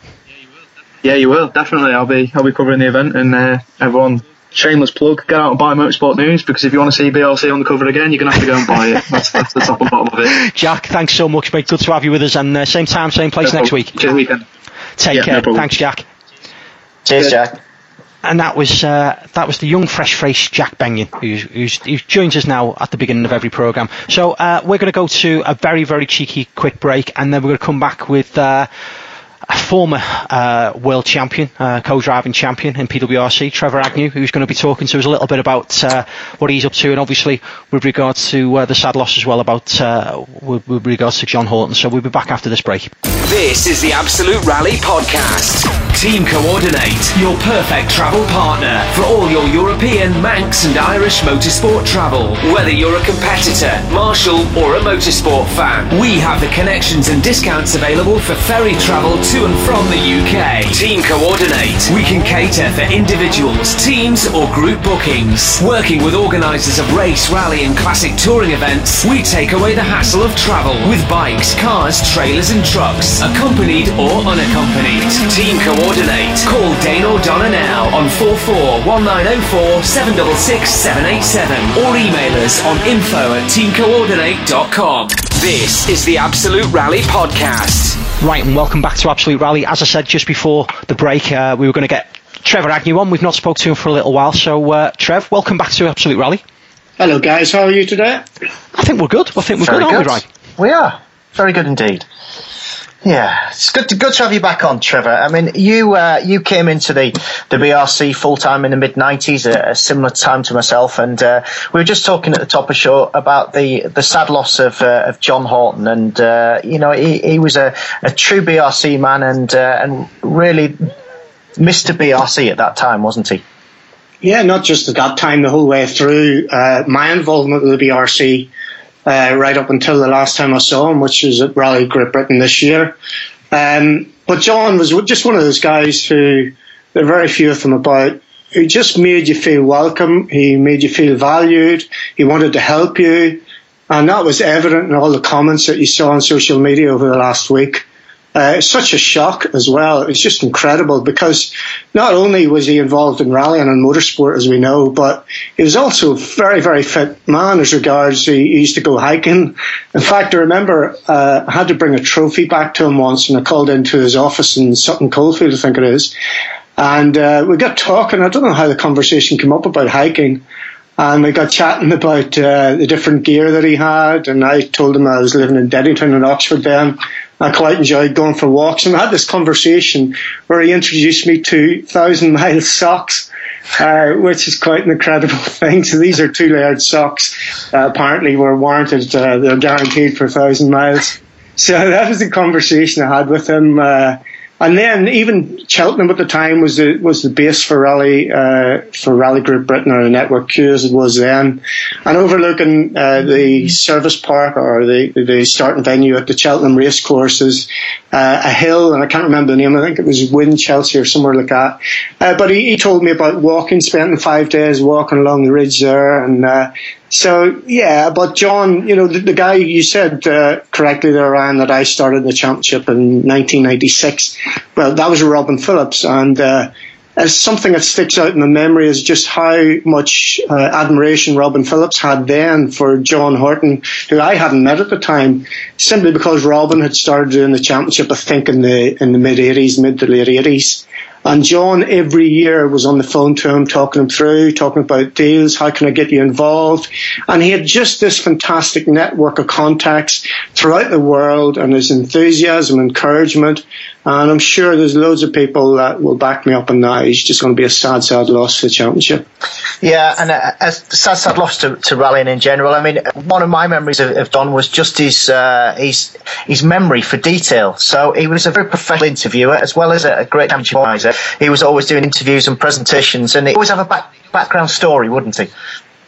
Yeah, you will, definitely. I'll be I'll be covering the event, and uh, everyone, shameless plug, get out and buy Motorsport News, because if you want to see B R C on the cover again, you're going to have to go and buy it. That's, that's the top and bottom of it. Jack, thanks so much, mate. Good to have you with us, and uh, same time, same place No next problem. week. Cheers, weekend. Take Yeah, care. no Thanks, Jack. Cheers, Jack. And that was uh, that was the young, fresh-faced Jack Benyon, who's, who's, who joins us now at the beginning of every programme. So uh, we're going to go to a very, very cheeky quick break, and then we're going to come back with uh, a former uh, world champion, uh, co-driving champion in P W R C, Trevor Agnew, who's going to be talking to us a little bit about uh, what he's up to, and obviously with regards to uh, the sad loss as well, about uh, with, with regards to John Horton. So we'll be back after this break. This is the Absolute Rally Podcast. Team Coordinate, your perfect travel partner for all your European, Manx and Irish motorsport travel. Whether you're a competitor, marshal or a motorsport fan, we have the connections and discounts available for ferry travel to and from the U K. Team Coordinate, we can cater for individuals, teams or group bookings. Working with organisers of race, rally and classic touring events, we take away the hassle of travel with bikes, cars, trailers and trucks, accompanied or unaccompanied. Team Coordinate. Call Dane O'Donnell now on four four one nine oh four seven six six seven eight seven or email us on info at team coordinate dot com. This is the Absolute Rally Podcast. Right, and welcome back to Absolute Rally. As I said just before the break, uh, we were going to get Trevor Agnew on. We've not spoke to him for a little while, so uh, Trev, welcome back to Absolute Rally. Hello guys, how are you today? I think we're good. I think we're Very good, aren't good. we, Ryan? We are. Very good indeed. Yeah, it's good to, good to have you back on, Trevor. I mean, you uh, you came into the, the B R C full-time in the mid nineties, a, a similar time to myself, and uh, we were just talking at the top of the show about the, the sad loss of uh, of John Horton, and uh, you know, he, he was a, a true B R C man, and uh, and really Mister B R C at that time, wasn't he? Yeah, not just at that time, the whole way through. Uh, my involvement with the B R C, Uh, right up until the last time I saw him, which was at Rally Great Britain this year. Um, but John was just one of those guys who, there are very few of them about, who just made you feel welcome. He made you feel valued. He wanted to help you. And that was evident in all the comments that you saw on social media over the last week. Uh, it's such a shock as well. It's just incredible, because not only was he involved in rallying and motorsport, as we know, but he was also a very, very fit man as regards he, he used to go hiking. In fact, I remember uh, I had to bring a trophy back to him once, and I called into his office in Sutton Coldfield, I think it is. And uh, we got talking. I don't know how the conversation came up about hiking. And we got chatting about uh, the different gear that he had, and I told him I was living in Deddington in Oxford then. I quite enjoyed going for walks, and we had this conversation where he introduced me to thousand mile socks, uh, which is quite an incredible thing. So these are two layered socks. Uh, apparently were warranted, uh, they're guaranteed for a thousand miles. So that was the conversation I had with him. Uh, And then even Cheltenham at the time was the was the base for Rally uh, for Rally Group Britain, or the Network Q as it was then, and overlooking uh, the service park, or the the starting venue at the Cheltenham racecourses, uh, a hill, and I can't remember the name. I think it was Winchelsea or somewhere like that. Uh, but he, he told me about walking, spending five days walking along the ridge there, and uh, so yeah. But John, you know, the, the guy you said uh, correctly there, Ryan, that I started the championship in nineteen ninety-six. Well, that was Robin Phillips, and uh, as something that sticks out in my memory is just how much uh, admiration Robin Phillips had then for John Horton, who I hadn't met at the time, simply because Robin had started doing the championship, I think, in the in the mid eighties, mid to late eighties. And John every year was on the phone to him, talking him through, talking about deals, how can I get you involved? And he had just this fantastic network of contacts throughout the world, and his enthusiasm, encouragement. And I'm sure there's loads of people that will back me up on that. He's just going to be a sad, sad loss for the championship. Yeah, and a, a sad, sad loss to, to rallying in general. I mean, one of my memories of, of Don was just his, uh, his his memory for detail. So he was a very professional interviewer as well as a, a great championship organizer. He was always doing interviews and presentations, and he always have a back, background story, wouldn't he?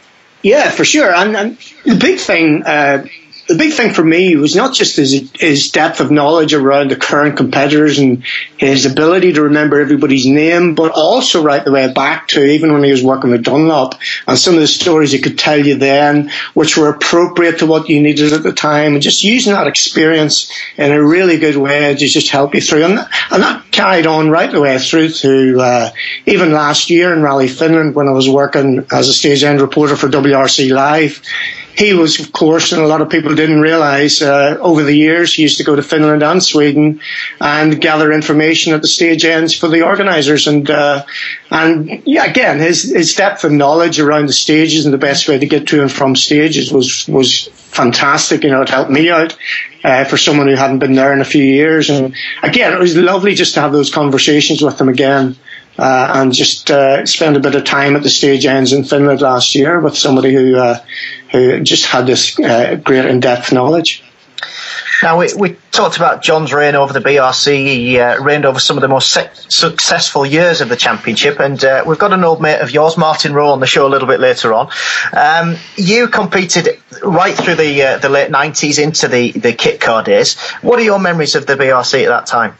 Yeah, for sure. And, and the big thing... Uh, The big thing for me was not just his, his depth of knowledge around the current competitors and his ability to remember everybody's name, but also right the way back to even when he was working with Dunlop, and some of the stories he could tell you then, which were appropriate to what you needed at the time, and just using that experience in a really good way to just help you through. And that, and that carried on right the way through to uh, even last year in Rally Finland, when I was working as a stage end reporter for W R C Live. He was, of course, and a lot of people didn't realise, uh, over the years, he used to go to Finland and Sweden and gather information at the stage ends for the organisers. And, uh, and yeah, again, his, his depth of knowledge around the stages and the best way to get to and from stages was, was fantastic. You know, it helped me out. Uh, for someone who hadn't been there in a few years. And again, it was lovely just to have those conversations with him again. Uh, and just uh, spend a bit of time at the stage ends in Finland last year with somebody who uh, who just had this uh, great in-depth knowledge. Now, we, we talked about John's reign over the B R C. He uh, reigned over some of the most se- successful years of the championship, and uh, we've got an old mate of yours, Martin Rowe, on the show a little bit later on. Um, you competed right through the uh, the late nineties into the, the kit car days. What are your memories of the B R C at that time?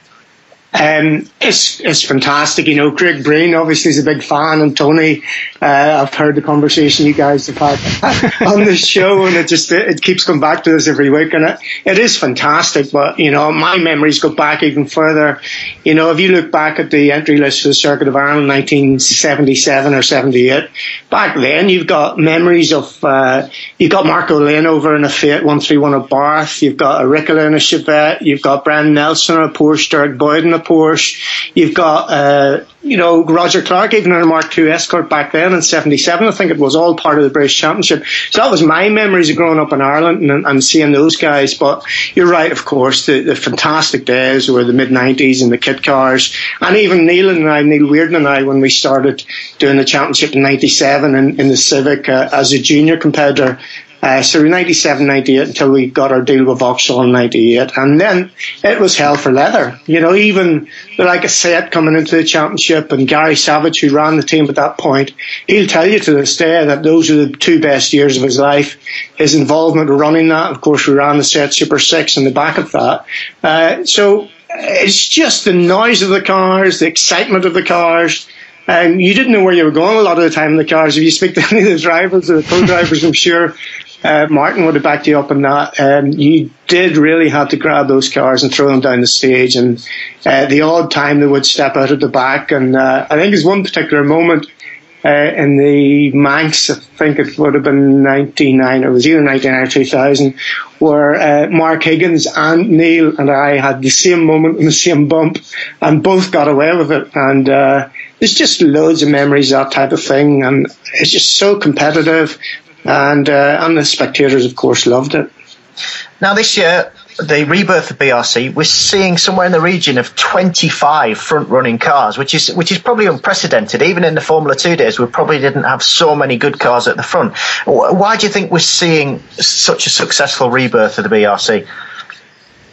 Um, it's it's fantastic, you know. Craig Breen obviously is a big fan, and Tony, uh, I've heard the conversation you guys have had on this show, and it just it keeps coming back to us every week, and it, it is fantastic. But you know, my memories go back even further. You know, if you look back at the entry list for the Circuit of Ireland, nineteen seventy-seven or seventy-eight, back then you've got memories of uh, you've got Marco Lane over in a Fiat one thirty-one at Barth, you've got a Ricola in a Chevette, you've got Brendan Nelson in a Porsche, Derek Boyd in a Porsche. You've got, uh, you know, Roger Clark even in a Mark two Escort back then in seventy-seven. I think it was all part of the British Championship. So that was my memories of growing up in Ireland and, and seeing those guys. But you're right, of course, the, the fantastic days were the mid nineties and the kit cars. And even Neil and I, Neil Weirden and I, when we started doing the championship in ninety-seven in, in the Civic uh, as a junior competitor. Uh, so ninety-seven, ninety-eight until we got our deal with Vauxhall in ninety-eight. And then it was hell for leather. You know, even like I said, coming into the championship, and Gary Savage, who ran the team at that point, he'll tell you to this day that those are the two best years of his life. His involvement running that, of course, we ran the Set Super six in the back of that. Uh, so it's just the noise of the cars, the excitement of the cars. And you didn't know where you were going a lot of the time in the cars. If you speak to any of the drivers or the co-drivers, I'm sure uh, Martin would have backed you up on that. Um, you did really have to grab those cars and throw them down the stage. And uh, the odd time they would step out at the back. And uh, I think there's one particular moment uh, in the Manx, I think it would have been ninety-nine, it was either ninety-nine or two thousand, where uh, Mark Higgins and Neil and I had the same moment and the same bump, and both got away with it. And uh, there's just loads of memories, that type of thing, and it's just so competitive, and uh, and the spectators, of course, loved it. Now this year, the rebirth of B R C, we're seeing somewhere in the region of twenty-five front-running cars, which is which is probably unprecedented. Even in the Formula Two days, we probably didn't have so many good cars at the front. Why do you think we're seeing such a successful rebirth of the B R C?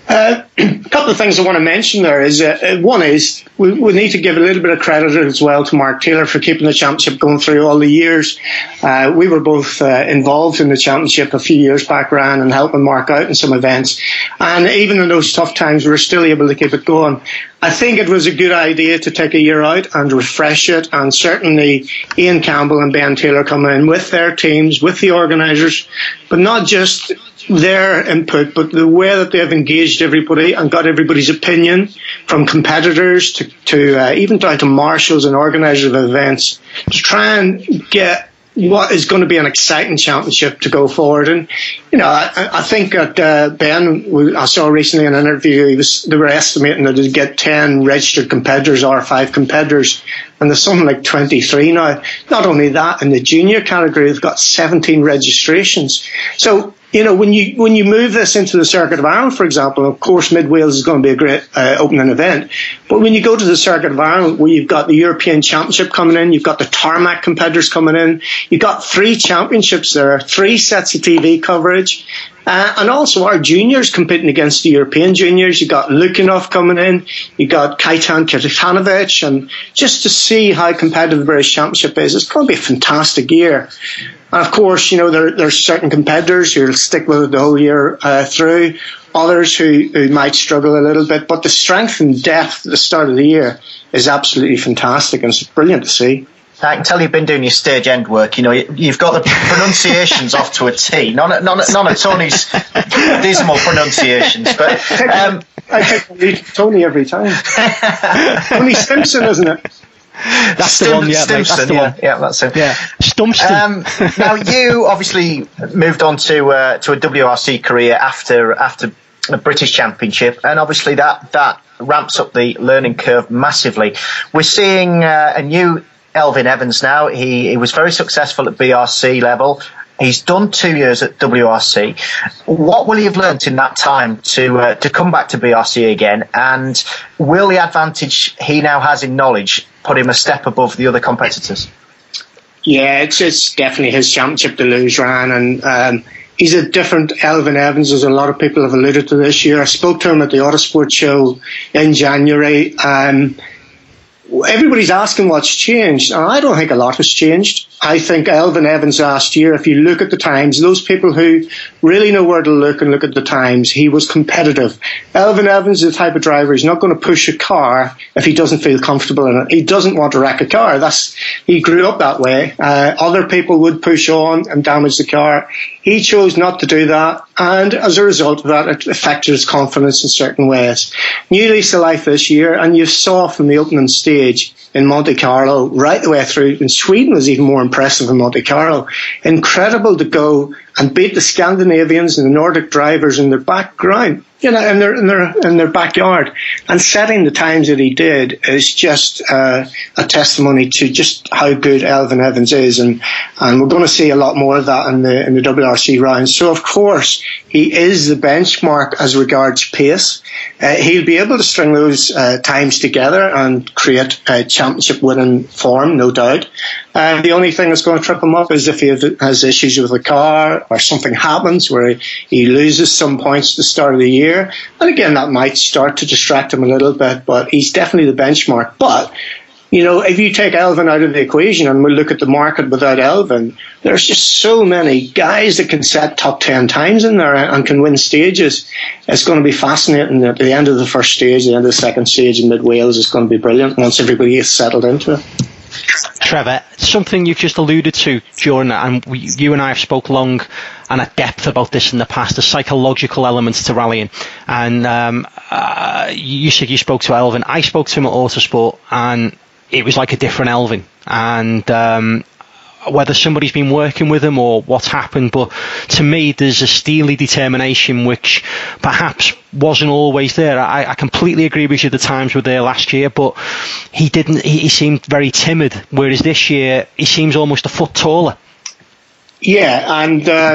Uh, a couple of things I want to mention there is, uh, one is we, we need to give a little bit of credit as well to Mark Taylor for keeping the championship going through all the years. Uh, we were both uh, involved in the championship a few years back, Ryan, and helping Mark out in some events. And even in those tough times, we were still able to keep it going. I think it was a good idea to take a year out and refresh it, and certainly Ian Campbell and Ben Taylor coming in with their teams, with the organisers, but not just their input, but the way that they've engaged everybody and got everybody's opinion, from competitors to, to uh, even down to marshals and organisers of events, to try and get what is going to be an exciting championship to go forward. And you know, I, I think that uh, Ben, I saw recently in an interview, he was they were estimating that they'd get ten registered competitors or five competitors, and there's something like twenty-three now. Not only that, in the junior category, they've got seventeen registrations. So you know, when you when you move this into the Circuit of Ireland, for example, of course, Mid Wales is going to be a great uh, opening event. But when you go to the Circuit of Ireland, where you've got the European Championship coming in, you've got the tarmac competitors coming in, you've got three championships there, three sets of T V coverage. Uh, and also our juniors competing against the European juniors. You've got Lukinov coming in, you've got Kaitan Kitanovic, and just to see how competitive the British Championship is, it's going to be a fantastic year. And of course, you know, there, there's certain competitors who'll stick with it the whole year uh, through, others who, who might struggle a little bit, but the strength and depth at the start of the year is absolutely fantastic, and it's brilliant to see. I can tell you've been doing your stage end work. You know, you've got the pronunciations off to a T. None, none, none of Tony's dismal pronunciations, but um, I take Tony every time. Tony Stimson, isn't it? That's Stim- the one, yeah, mate, that's the yeah, one. yeah, that's it. Yeah, Stumpston. Um, now, you obviously moved on to uh, to a W R C career after after a British Championship, and obviously that that ramps up the learning curve massively. We're seeing uh, a new Elfyn Evans now. He, he was very successful at B R C level. He's done two years at W R C. What will he have learnt in that time to uh, to come back to B R C again? And will the advantage he now has in knowledge put him a step above the other competitors? Yeah, it's it's definitely his championship to lose, Ryan, and um, he's a different Elfyn Evans, as a lot of people have alluded to this year. I spoke to him at the Autosport show in January. Um, Everybody's asking what's changed, and I don't think a lot has changed. I think Elfyn Evans last year, if you look at the times, those people who really know where to look and look at the times, he was competitive. Elfyn Evans is the type of driver who's not going to push a car if he doesn't feel comfortable in it. He doesn't want to wreck a car. That's he grew up that way. Uh, other people would push on and damage the car. He chose not to do that, and as a result of that, it affected his confidence in certain ways. New lease of life this year, and you saw from the opening stage in Monte Carlo right the way through, and Sweden was even more impressive in Monte Carlo. Incredible to go and beat the Scandinavians and the Nordic drivers in their background, you know, in their in their in their backyard, and setting the times that he did is just uh, a testimony to just how good Elfyn Evans is, and and we're going to see a lot more of that in the in the W R C round. So of course he is the benchmark as regards pace. Uh, he'll be able to string those uh, times together and create a championship winning form, no doubt. Uh, the only thing that's going to trip him up is if he has issues with the car, or something happens where he, he loses some points at the start of the year. And again, that might start to distract him a little bit, but he's definitely the benchmark. But, you know, if you take Elfyn out of the equation and we look at the market without Elfyn, there's just so many guys that can set top ten times in there and can win stages. It's going to be fascinating. At the end of the first stage, the end of the second stage in Mid Wales is going to be brilliant once everybody gets settled into it. Trevor, something you've just alluded to during that, and we, you and I have spoke long and at depth about this in the past, the psychological elements to rallying. And um, uh, you said you spoke to Elfyn. I spoke to him at Autosport, and it was like a different Elfyn. And um, whether somebody's been working with him or what's happened, but to me there's a steely determination which perhaps wasn't always there. I, I completely agree with you, the times were there last year, but he didn't he, he seemed very timid, whereas this year he seems almost a foot taller. Yeah, and uh,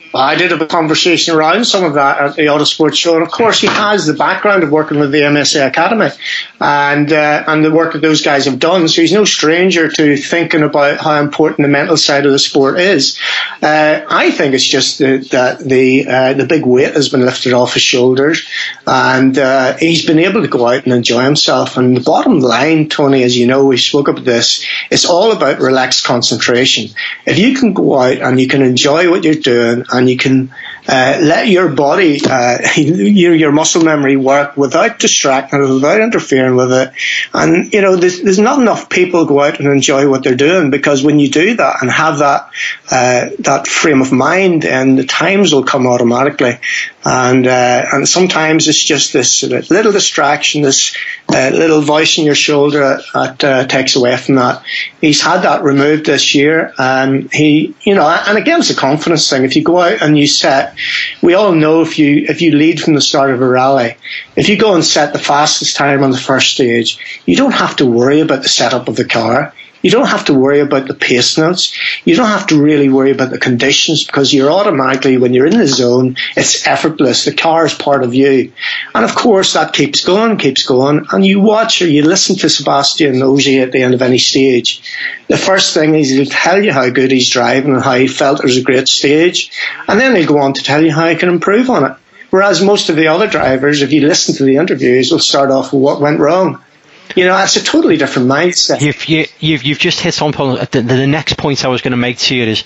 I did have a conversation around some of that at the Autosport show, and of course he has the background of working with the M S A Academy and uh, and the work that those guys have done, so he's no stranger to thinking about how important the mental side of the sport is. Uh, I think it's just that the the, uh, the big weight has been lifted off his shoulders, and uh, he's been able to go out and enjoy himself. And the bottom line, Tony, as you know, we spoke about this, it's all about relaxed concentration. If you can go out and you can enjoy what you're doing, and you can uh, let your body, uh, your, your muscle memory work without distracting it, without interfering with it. And, you know, there's, there's not enough people go out and enjoy what they're doing, because when you do that and have that uh, that frame of mind, and the times will come automatically. And uh, and sometimes it's just this little distraction, this uh, little voice in your shoulder that, that uh, takes away from that. He's had that removed this year, and he, you know, and again, it's a confidence thing. If you go out and you set, we all know if you if you lead from the start of a rally, if you go and set the fastest time on the first stage, you don't have to worry about the setup of the car. You don't have to worry about the pace notes. You don't have to really worry about the conditions, because you're automatically, when you're in the zone, it's effortless. The car is part of you. And of course, that keeps going, keeps going. And you watch or you listen to Sebastian Ogier at the end of any stage. The first thing is he'll tell you how good he's driving and how he felt it was a great stage. And then he'll go on to tell you how he can improve on it. Whereas most of the other drivers, if you listen to the interviews, will start off with what went wrong. You know, that's a totally different mindset. You've, you, you've, you've just hit on the, the next point I was going to make to you is,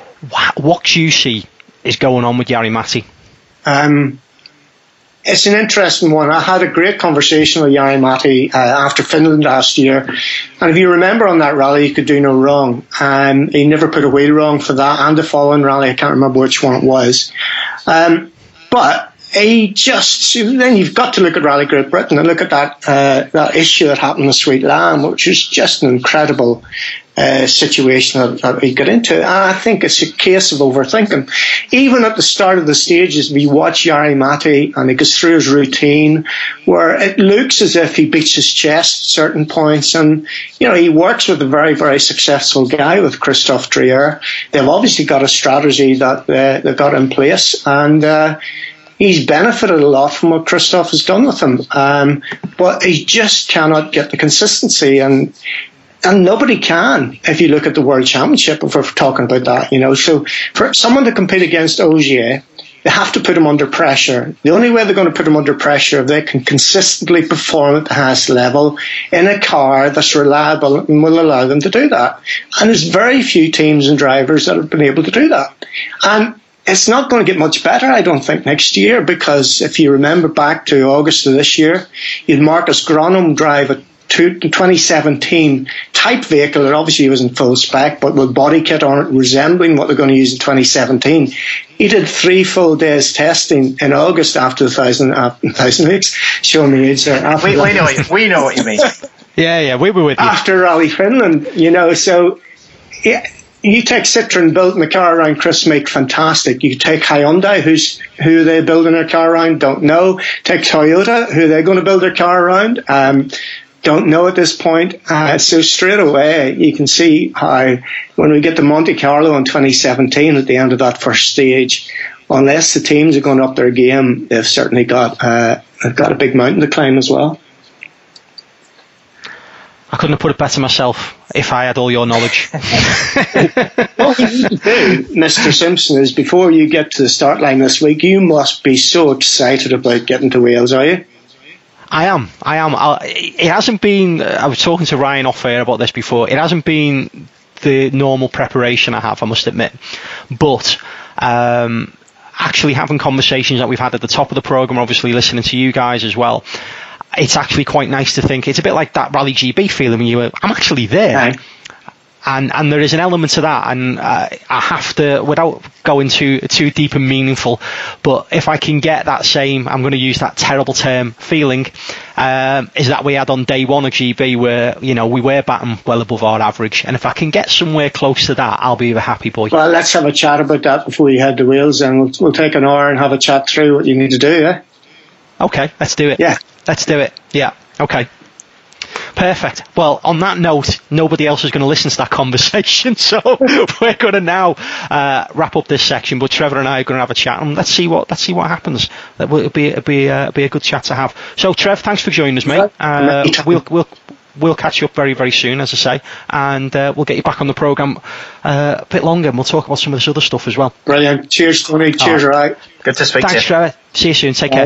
what do you see is going on with Jari Matti? Um, it's an interesting one. I had a great conversation with Jari Matti uh, after Finland last year. And if you remember on that rally, he could do no wrong. Um, he never put a wheel wrong for that and the following rally. I can't remember which one it was. Um, but... He just, then you've got to look at Rally Great Britain and look at that uh, that issue that happened with Sweet Lamb, which was just an incredible uh, situation that, that he got into. And I think it's a case of overthinking. Even at the start of the stages, we watch Jari Matti and he goes through his routine where it looks as if he beats his chest at certain points. And, you know, he works with a very, very successful guy with Christophe Drier. They've obviously got a strategy that uh, they've got in place. And, uh, he's benefited a lot from what Christophe has done with him, um, but he just cannot get the consistency, and and nobody can if you look at the World Championship, if we're talking about that, you know. So for someone to compete against Ogier, they have to put him under pressure. The only way they're going to put him under pressure if they can consistently perform at the highest level in a car that's reliable and will allow them to do that. And there's very few teams and drivers that have been able to do that. And it's not going to get much better, I don't think, next year, because if you remember back to August of this year, you had Marcus Gronholm drive a twenty seventeen type vehicle that obviously was in full spec, but with body kit on it resembling what they're going to use in twenty seventeen. He did three full days testing in August after the thousand, uh, thousand weeks, showing the age there. We, we, know what, we know what you mean. yeah, yeah, we were with you. After Rally Finland, you know, so... yeah. You take Citroen building the car around Chris Meek, fantastic. You take Hyundai, who's who they're building their car around, don't know. Take Toyota, who they're going to build their car around, um, don't know at this point. Uh, so straight away, you can see how when we get to Monte Carlo in twenty seventeen at the end of that first stage, unless the teams are going up their game, they've certainly got uh, they've got a big mountain to climb as well. I couldn't have put it better myself if I had all your knowledge. What you need to do, Mister Simpson, is before you get to the start line this week, you must be so excited about getting to Wales, are you? I am. I am. I'll, it hasn't been, I was talking to Ryan off air about this before, it hasn't been the normal preparation I have, I must admit. But um, actually having conversations that we've had at the top of the programme, obviously listening to you guys as well, it's actually quite nice to think, it's a bit like that Rally G B feeling when you were, I'm actually there. Right. And and there is an element to that, and uh, I have to, without going too too deep and meaningful, but if I can get that same, I'm going to use that terrible term, feeling, um, is that we had on day one of G B where, you know, we were batting well above our average, and if I can get somewhere close to that, I'll be a happy boy. Well, let's have a chat about that before you head to Wales, and we'll, we'll take an hour and have a chat through what you need to do, eh? Okay, let's do it. Yeah. Let's do it. Yeah. Okay. Perfect. Well, on that note, nobody else is going to listen to that conversation, so we're going to now uh, wrap up this section. But Trevor and I are going to have a chat, and let's see what let's see what happens. It'll be it'll be uh, be a good chat to have. So, Trev, thanks for joining us, mate. Uh, we'll we'll. We'll catch you up very, very soon, as I say, and uh, we'll get you back on the programme uh, a bit longer, and we'll talk about some of this other stuff as well. Brilliant. Cheers, Tony. Cheers, right. right. Good to speak Thanks, to you. Trevor. See you soon. Take Bye. care.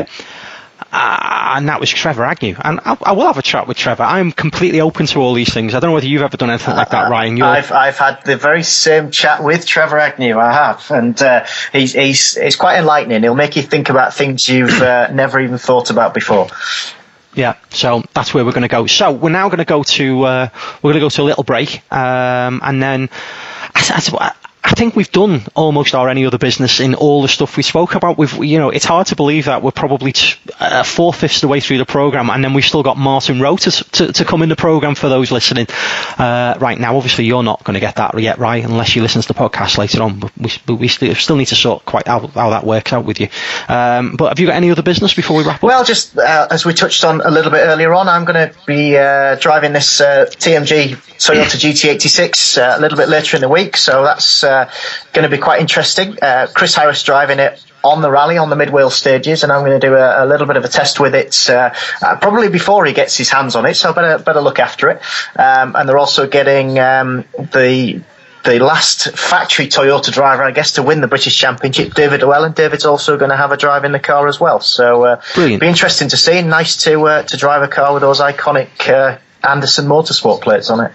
Uh, and that was Trevor Agnew. And I, I will have a chat with Trevor. I'm completely open to all these things. I don't know whether you've ever done anything like that, Ryan. You're... I've I've had the very same chat with Trevor Agnew. I have, and uh, he's he's it's quite enlightening. He'll make you think about things you've uh, never even thought about before. Yeah, so that's where we're going to go. So we're now going to go to uh, we're going to go to a little break, um, and then I, I, I think we've done almost our any other business in all the stuff we spoke about. We've, you know, it's hard to believe that we're probably t- uh, four fifths of the way through the program, and then we've still got Martin Rowe to, to, to come in the program for those listening uh, right now. Obviously, you're not going to get that yet, right? Unless you listen to the podcast later on. But we, but we still, still need to sort quite out how that works out with you. Um, but have you got any other business before we wrap up? Well, just uh, as we touched on a little bit earlier on, I'm going to be uh, driving this uh, T M G Toyota G T eighty-six uh, a little bit later in the week, so that's uh, going to be quite interesting. Uh, Chris Harris driving it on the rally, on the mid-wheel stages, and I'm going to do a, a little bit of a test with it uh, uh, probably before he gets his hands on it, so better better look after it. Um, and they're also getting um, the the last factory Toyota driver, I guess, to win the British Championship, David Llewellyn. David's also going to have a drive in the car as well, so uh, it'll be interesting to see. Nice to uh, to drive a car with those iconic uh, Anderson Motorsport plates on it.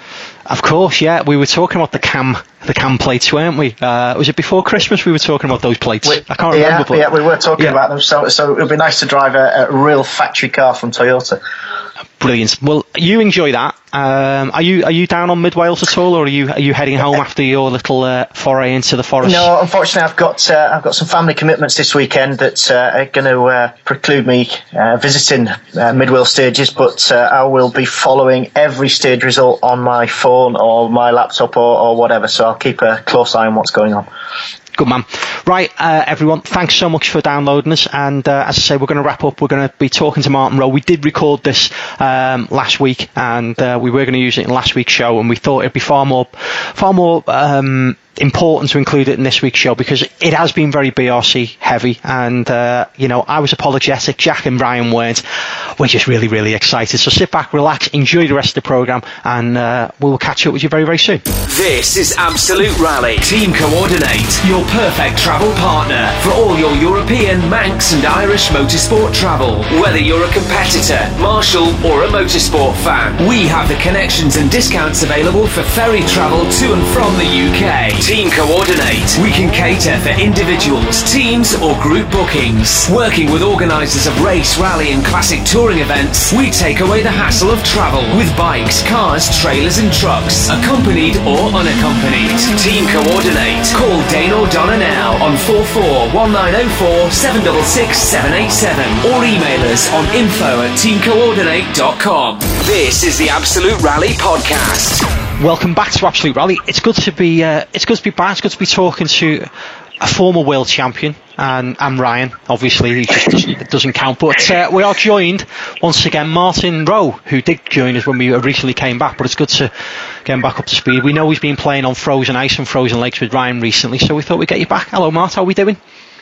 Of course, yeah. We were talking about the cam, the cam plates, weren't we? Uh, was it before Christmas we were talking about those plates? We, I can't yeah, remember. But, yeah, we were talking yeah. about them. So, so it would be nice to drive a, a real factory car from Toyota. Brilliant. Well, you enjoy that. Um, are you are you down on Mid Wales at all, or are you are you heading home after your little uh, foray into the forest? No, unfortunately, I've got uh, I've got some family commitments this weekend that uh, are going to uh, preclude me uh, visiting uh, Mid Wales stages. But uh, I will be following every stage result on my phone or my laptop or, or whatever. So I'll keep a close eye on what's going on. Good man. Right, uh, everyone, thanks so much for downloading us. And uh, as I say, we're going to wrap up. We're going to be talking to Martin Rowe. We did record this um, last week, and uh, we were going to use it in last week's show. And we thought it'd be far more, far more um, important to include it in this week's show because it has been very B R C heavy. And uh, you know, I was apologetic. Jack and Brian weren't. We're just really, really excited. So sit back, relax, enjoy the rest of the program, and uh, we'll catch up with you very, very soon. This is Absolute Rally Team Coordinate, your perfect travel partner for all your European, Manx and Irish motorsport travel. Whether you're a competitor, marshal or a motorsport fan, we have the connections and discounts available for ferry travel to and from the U K. Team Coordinate, we can cater for individuals, teams or group bookings. Working with organisers of race, rally and classic touring events, we take away the hassle of travel with bikes, cars, trailers and trucks, accompanied or unaccompanied. Team Coordinate. Call Dane or Donna now on four four one nine oh four seven six six seven eight seven or email us on info at team coordinate dot com. This is the Absolute Rally Podcast. Welcome back to Absolute Rally. It's good to be. Uh, it's good to be back. It's good to be talking to a former world champion, and, and Ryan. Obviously, he just doesn't, doesn't count. But uh, we are joined once again, Martin Rowe, who did join us when we recently came back. But it's good to get him back up to speed. We know he's been playing on frozen ice and frozen lakes with Ryan recently, so we thought we'd get you back. Hello, Mart. How are we doing?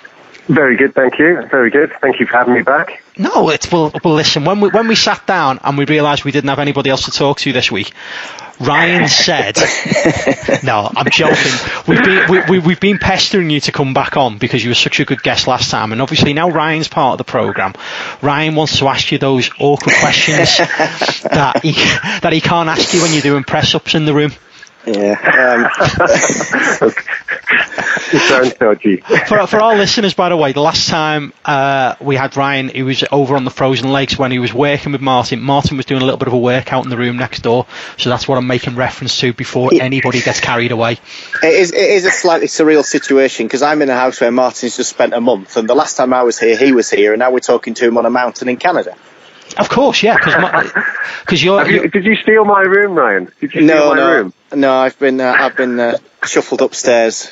Very good, thank you. Very good. Thank you for having me back. No, it's well. well listen, when we when we sat down and we realised we didn't have anybody else to talk to this week, Ryan said, "No, I'm joking. We've been we, we, we've been pestering you to come back on because you were such a good guest last time, and obviously now Ryan's part of the programme. Ryan wants to ask you those awkward questions that he that he can't ask you when you're doing press ups in the room." Yeah. Um, it sounds dodgy. For, for our listeners, by the way, the last time uh, we had Ryan, he was over on the frozen lakes when he was working with Martin. Martin was doing a little bit of a workout in the room next door, so that's what I'm making reference to before anybody gets carried away. It is, it is a slightly surreal situation because I'm in a house where Martin's just spent a month, and the last time I was here, he was here, and now we're talking to him on a mountain in Canada. Of course, yeah, because you're, you, you're... Did you steal my room, Ryan? Did you no, steal my no, room? No, I've been uh, I've been uh, shuffled upstairs.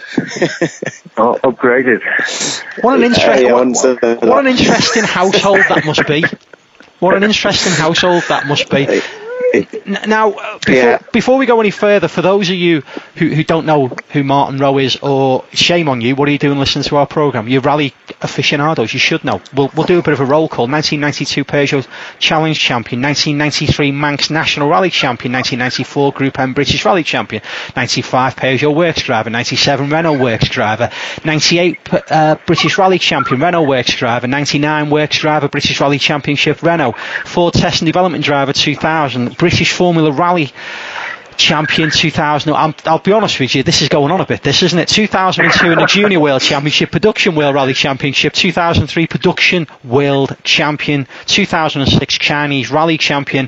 Oh, upgraded. What an interesting uh, what, uh, what an interesting household that must be. What an interesting household that must be. Now, uh, before, Yeah. before we go any further, for those of you who, who don't know who Martin Rowe is, or shame on you, what are you doing listening to our programme? You're rally aficionados, you should know. We'll, we'll do a bit of a roll call. nineteen ninety-two Peugeot Challenge Champion, nineteen ninety-three Manx National Rally Champion, nineteen ninety-four Group M British Rally Champion, ninety-five Peugeot Works Driver, ninety-seven Renault Works Driver, ninety-eight uh, British Rally Champion, Renault Works Driver, ninety-nine Works Driver, British Rally Championship, Renault, Ford Test and Development Driver two thousand, British Formula Rally Champion two thousand. I'm, I'll be honest with you, this is going on a bit, this, isn't it? two thousand two in the Junior World Championship, Production World Rally Championship, two thousand three Production World Champion, two thousand six Chinese Rally Champion.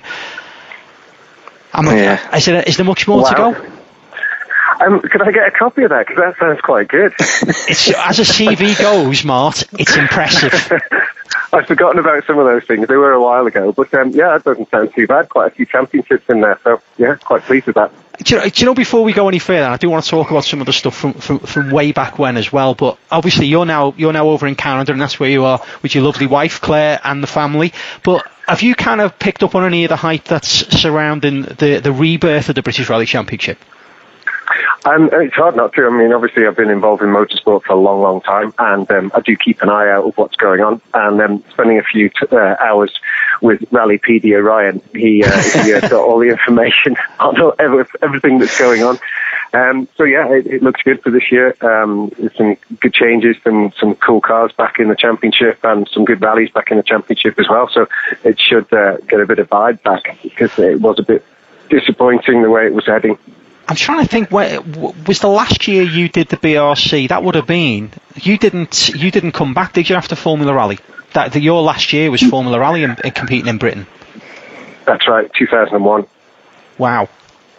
I'm Yeah. is, there, is there much more Wow. to go? Um, could I get a copy of that? Because that sounds quite good. It's, as a C V goes, Mart, it's impressive. I've forgotten about some of those things. They were a while ago. But um, yeah, that doesn't sound too bad. Quite a few championships in there. So yeah, quite pleased with that. Do you, know, do you know, before we go any further, I do want to talk about some of the stuff from, from, from way back when as well, but obviously you're now you're now over in Canada, and that's where you are with your lovely wife Claire and the family. But have you kind of picked up on any of the hype that's surrounding the, the rebirth of the British Rally Championship? Um, it's hard not to. I mean, obviously, I've been involved in motorsport for a long, long time, and um, I do keep an eye out of what's going on. And um, spending a few t- uh, hours with Rallypedia Ryan, he uh, he uh, got all the information on all, every, everything that's going on. Um, so yeah, it, it looks good for this year. Um, there's some good changes, some some cool cars back in the championship, and some good rallies back in the championship as well. So it should uh, get a bit of vibe back, because it was a bit disappointing the way it was heading. I'm trying to think. Where was the last year you did the B R C? That would have been you didn't you didn't come back, did you, after Formula Rally? That the, your last year was Formula Rally and, and competing in Britain. That's right, two thousand one. Wow,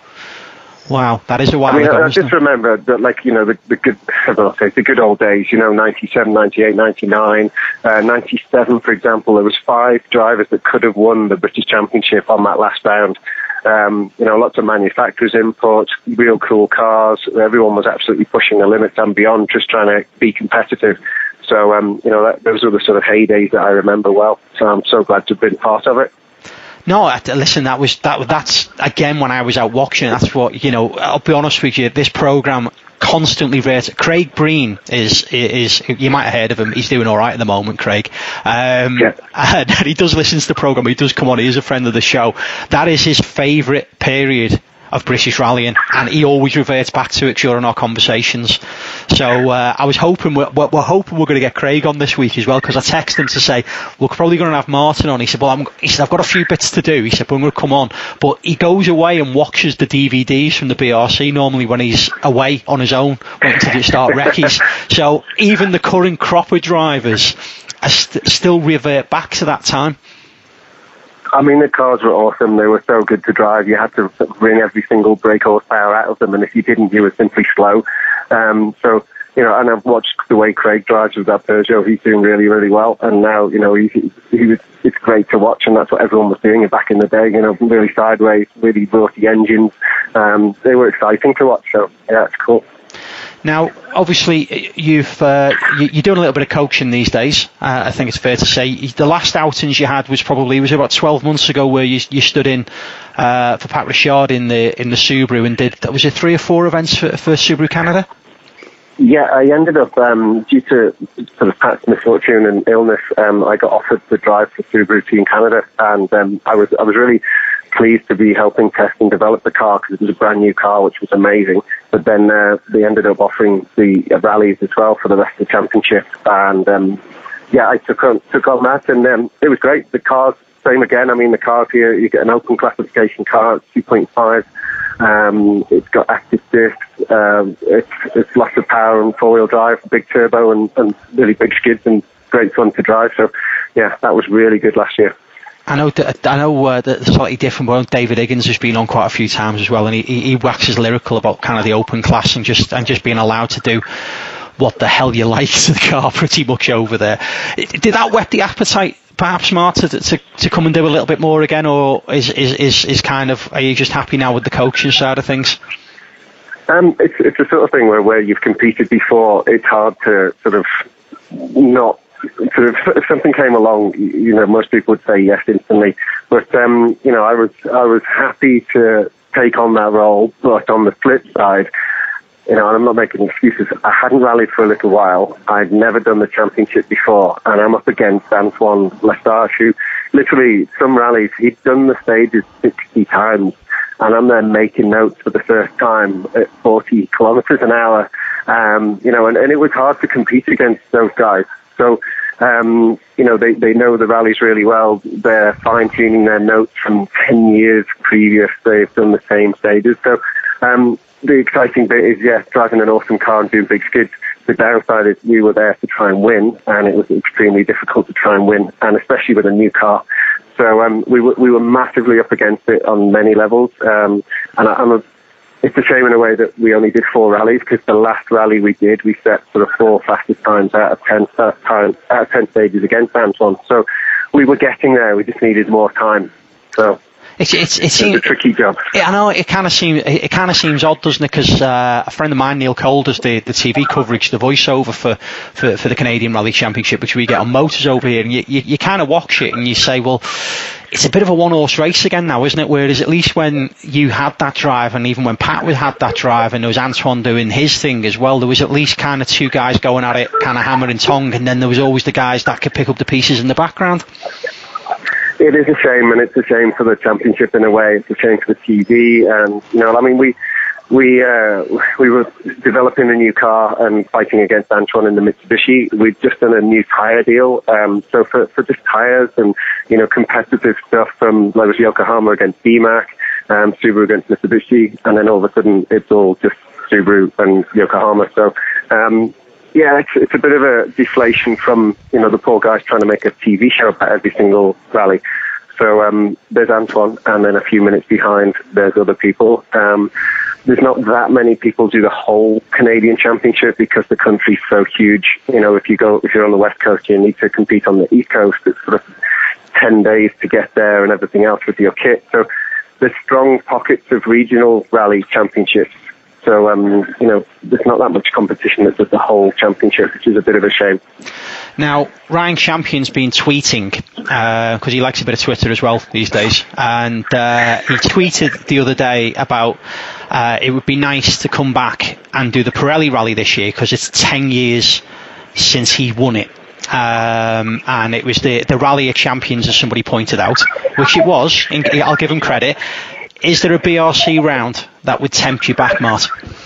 wow, that is a while I mean, ago. I, I isn't just it? remember that, like, you know, the, the good, I'll say, the good old days. You know, ninety-seven, ninety-eight, ninety-nine, uh, ninety-seven, for example. There was five drivers that could have won the British Championship on that last round. Um, you know, lots of manufacturers' imports, real cool cars. Everyone was absolutely pushing the limits and beyond, just trying to be competitive. So, um, you know, that, those are the sort of heydays that I remember well. So I'm so glad to have been part of it. No, I- listen, that was that. That's again when I was out watching. That's what you know. I'll be honest with you. This program constantly rates. Craig Breen is is you might have heard of him. He's doing all right at the moment, Craig. Um, Yeah. and he does listen to the program. He does come on. He is a friend of the show. That is his favourite period of British rallying, and he always reverts back to it during our conversations. So uh, I was hoping we're, we're, we're hoping we're going to get Craig on this week as well, because I texted him to say we're probably going to have Martin on. He said, "Well, I'm, he said I've got a few bits to do." He said, "But I'm going to come on." But he goes away and watches the D V Ds from the B R C normally when he's away on his own, waiting to start recce's. So even the current crop of drivers are st- still revert back to that time. I mean, the cars were awesome. They were so good to drive. You had to bring every single brake horsepower out of them, and if you didn't, you were simply slow. Um, so, you know, and I've watched the way Craig drives with that Peugeot. He's doing really, really well. And now, you know, he, he was, it's great to watch, and that's what everyone was doing back in the day. You know, really sideways, really rorty engines. Um, they were exciting to watch. So, yeah, it's cool. Now, obviously, you've uh, you, you're doing a little bit of coaching these days. Uh, I think it's fair to say the last outings you had was probably was about twelve months ago, where you you stood in uh, for Pat Richard in the in the Subaru and did was it three or four events for, for Subaru Canada? Yeah, I ended up, um, due to sort of Pat's misfortune and illness, um, I got offered the drive for Subaru Team Canada, and um, I was I was really pleased to be helping test and develop the car, because it was a brand new car, which was amazing. But then uh, they ended up offering the uh, rallies as well for the rest of the championship, and um, yeah, I took on took on that, and um, it was great. The cars, same again. I mean, the cars here, you get an open classification car, it's two point five. Um, it's got active discs. Um, it's, it's lots of power and four-wheel drive, big turbo, and, and really big skids, and great fun to drive. So, yeah, that was really good last year. I know, I know uh, that slightly different, but David Higgins has been on quite a few times as well, and he, he waxes lyrical about kind of the open class and just and just being allowed to do what the hell you like to the car pretty much over there. Did that whet the appetite, perhaps, Martin, to, to to come and do a little bit more again, or is is is, is kind of are you just happy now with the coaching side of things? Um, it's it's the sort of thing where where you've competed before, it's hard to sort of not. Sort of, if something came along, you know, most people would say yes instantly. But um, you know, I was I was happy to take on that role. But on the flip side, you know, and I'm not making excuses, I hadn't rallied for a little while. I'd never done the championship before, and I'm up against Antoine Lesage, who literally, some rallies, he'd done the stages sixty times, and I'm there making notes for the first time at forty kilometres an hour. Um, you know, and, and it was hard to compete against those guys. So, um, you know, they, they know the rallies really well. They're fine-tuning their notes from ten years previous. They've done the same stages. So, um, the exciting bit is, yes, driving an awesome car and doing big skids. The downside is we were there to try and win, and it was extremely difficult to try and win, and especially with a new car. So um, we were we were massively up against it on many levels, um, and I, I'm a, it's a shame in a way that we only did four rallies, because the last rally we did, we set sort of four fastest times out of ten uh, time, out of ten stages against Antoine. So we were getting there. We just needed more time. So. It's it's it's seems, a tricky job. I know it kind of seems it, it kind of seems odd, doesn't it? Because uh, a friend of mine, Neil Cole, does the, the T V coverage, the voiceover for, for, for the Canadian Rally Championship, which we get on Motors over here, and you you, you kind of watch it and you say, well, it's a bit of a one horse race again now, isn't it? Whereas at least when you had that drive, and even when Pat had that drive, and there was Antoine doing his thing as well, there was at least kind of two guys going at it, kind of hammer and tongue, and then there was always the guys that could pick up the pieces in the background. It is a shame, and it's a shame for the championship in a way. It's a shame for the T V, and you know, I mean, we we uh, we were developing a new car and fighting against Antoine in the Mitsubishi. We'd just done a new tyre deal, um, so for for just tyres and you know competitive stuff, from like was Yokohama against B MAC, um, Subaru against Mitsubishi, and then all of a sudden it's all just Subaru and Yokohama. So. Um, Yeah, it's, it's a bit of a deflation from, you know, the poor guys trying to make a T V show about every single rally. So um, there's Antoine, and then a few minutes behind, there's other people. Um, there's not that many people do the whole Canadian Championship because the country's so huge. You know, if you go, if you're on the West Coast, you need to compete on the East Coast. It's sort of ten days to get there and everything else with your kit. So there's strong pockets of regional rally championships. So, um, you know, there's not that much competition that does the whole championship, which is a bit of a shame. Now, Ryan Champion's been tweeting, because uh, he likes a bit of Twitter as well these days, and uh, he tweeted the other day about uh, it would be nice to come back and do the Pirelli Rally this year, because it's ten years since he won it. Um, and it was the, the Rally of Champions, as somebody pointed out, which it was. I'll give him credit. Is there a B R C round that would tempt you back, Mart?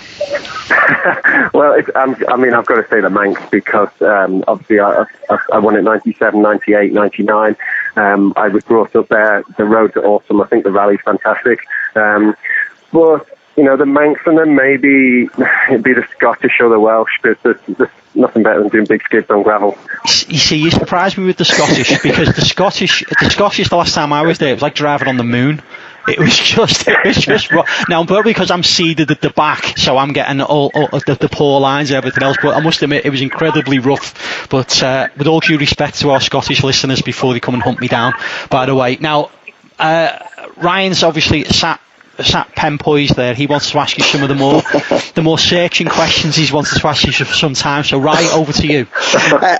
Well, it's, um, I mean, I've got to say the Manx, because um, obviously I, I, I won it ninety-seven, ninety-eight, ninety-nine. Um, I was brought up there. The roads are awesome. I think the rally's fantastic. Um, but, you know, the Manx, and then maybe it'd be the Scottish or the Welsh, because there's, there's nothing better than doing big skids on gravel. You see, you surprised me with the Scottish, because the Scottish, the Scottish, the last time I was there, it was like driving on the moon. It was just, it was just now, probably because I'm seated at the back, so I'm getting all, all the, the poor lines and everything else. But I must admit, it was incredibly rough. But uh, with all due respect to our Scottish listeners, before they come and hunt me down, by the way. Now, uh, Ryan's obviously sat. sat pen poised there. He wants to ask you some of the more the more searching questions he's wanted to ask you for some time. So, Ryan, over to you. Uh,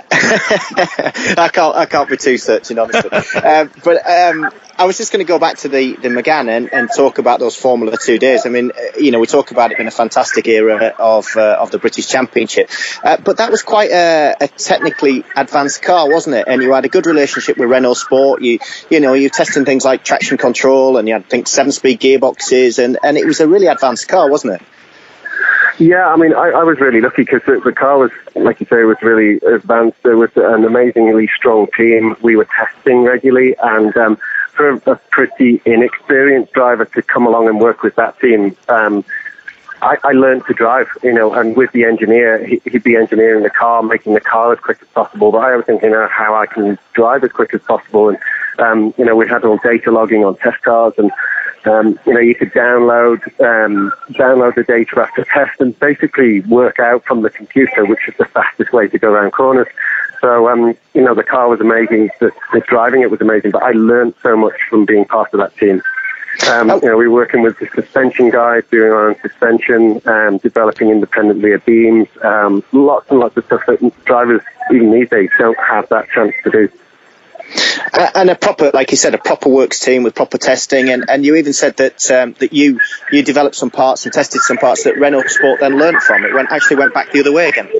I can't I can't be too searching, honestly. uh, but um, I was just going to go back to the the McGann and, and talk about those Formula Two days. I mean, you know, we talk about it being a fantastic era of uh, of the British Championship, uh, but that was quite a, a technically advanced car, wasn't it? And you had a good relationship with Renault Sport. You you know, you were testing things like traction control, and you had, I think, seven-speed gearboxes, and, and it was a really advanced car, wasn't it? Yeah, I mean, I, I was really lucky, because the, the car was, like you say, was really advanced. There was an amazingly strong team. We were testing regularly, and um, for a pretty inexperienced driver to come along and work with that team, um, I, I learned to drive, you know, and with the engineer, he, he'd be engineering the car, making the car as quick as possible, but I was thinking of how I can drive as quick as possible. And, um, you know, we had all data logging on test cars, and Um, you know, you could download um, download the data after test and basically work out from the computer which is the fastest way to go around corners. So, um, you know, the car was amazing. The, the driving it was amazing. But I learned so much from being part of that team. Um, you know, we were working with the suspension guys, doing our own suspension, um, developing independent rear beams, um, lots and lots of stuff that drivers, even these days, don't have that chance to do. Uh, and a proper, like you said, a proper works team with proper testing, and, and you even said that um, that you you developed some parts and tested some parts that Renault Sport then learned from. It went actually went back the other way again.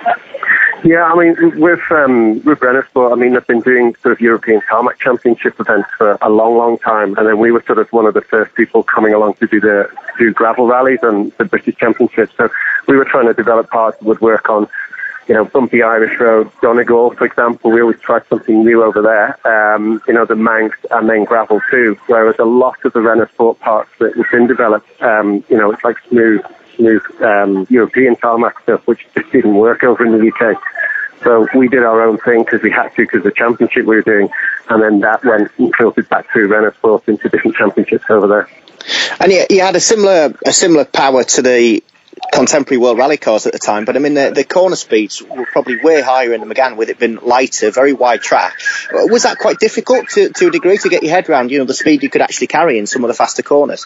Yeah, I mean, with um, with Renault Sport, I mean, they've been doing sort of European Tarmac Championship events for a long, long time, and then we were sort of one of the first people coming along to do the do gravel rallies and the British Championship. So we were trying to develop parts that would work on, you know, bumpy Irish road, Donegal, for example. We always tried something new over there. Um, you know, the Manx and then gravel too. Whereas a lot of the Renault Sport parts that have been developed, um, you know, it's like smooth. Smooth um, European tarmac stuff, which just didn't work over in the U K. So we did our own thing because we had to, because the championship we were doing, and then that went and filtered back through Renault Sport into different championships over there. And you, you had a similar a similar power to the contemporary World Rally cars at the time, but I mean the, the corner speeds were probably way higher in the Megane, with it being lighter, very wide track. Was that quite difficult to, to a degree to get your head around, you know, the speed you could actually carry in some of the faster corners?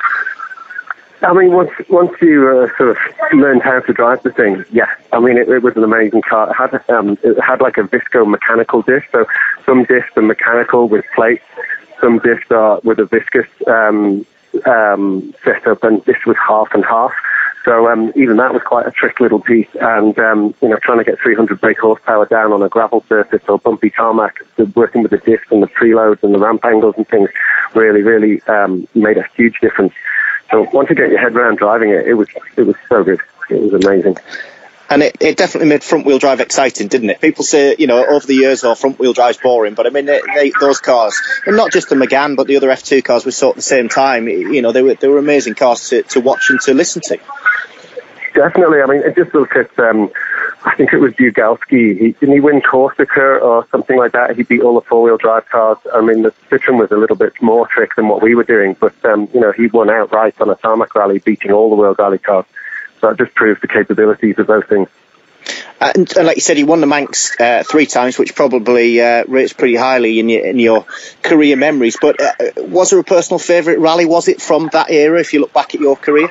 I mean, once once you uh, sort of learned how to drive the thing, yeah. I mean, it, it was an amazing car. It had um, it had like a visco mechanical disc. So some discs are mechanical with plates, some discs are with a viscous um, um, setup, and this was half and half. So um, even that was quite a trick little piece. And um, you know, trying to get three hundred brake horsepower down on a gravel surface or bumpy tarmac, working with the disc and the preloads and the ramp angles and things, really, really um, made a huge difference. So once you get your head around driving it, it was it was so good. It was amazing. And it, it definitely made front-wheel drive exciting, didn't it? People say, you know, over the years, oh, front-wheel drive's boring. But, I mean, they, they, those cars, and not just the Megane, but the other F two cars we saw at the same time, you know, they were they were amazing cars to, to watch and to listen to. Definitely. I mean, it just look at, um, I think it was Bugalski. He, didn't he win Corsica or something like that? He beat all the four-wheel drive cars. I mean, the Citroen was a little bit more trick than what we were doing, but, um, you know, he won outright on a tarmac rally, beating all the World Rally cars. So it just proves the capabilities of those things. And, and like you said, he won the Manx uh, three times, which probably uh, rates pretty highly in your, in your career memories. But uh, was there a personal favourite rally? Was it from that era, if you look back at your career?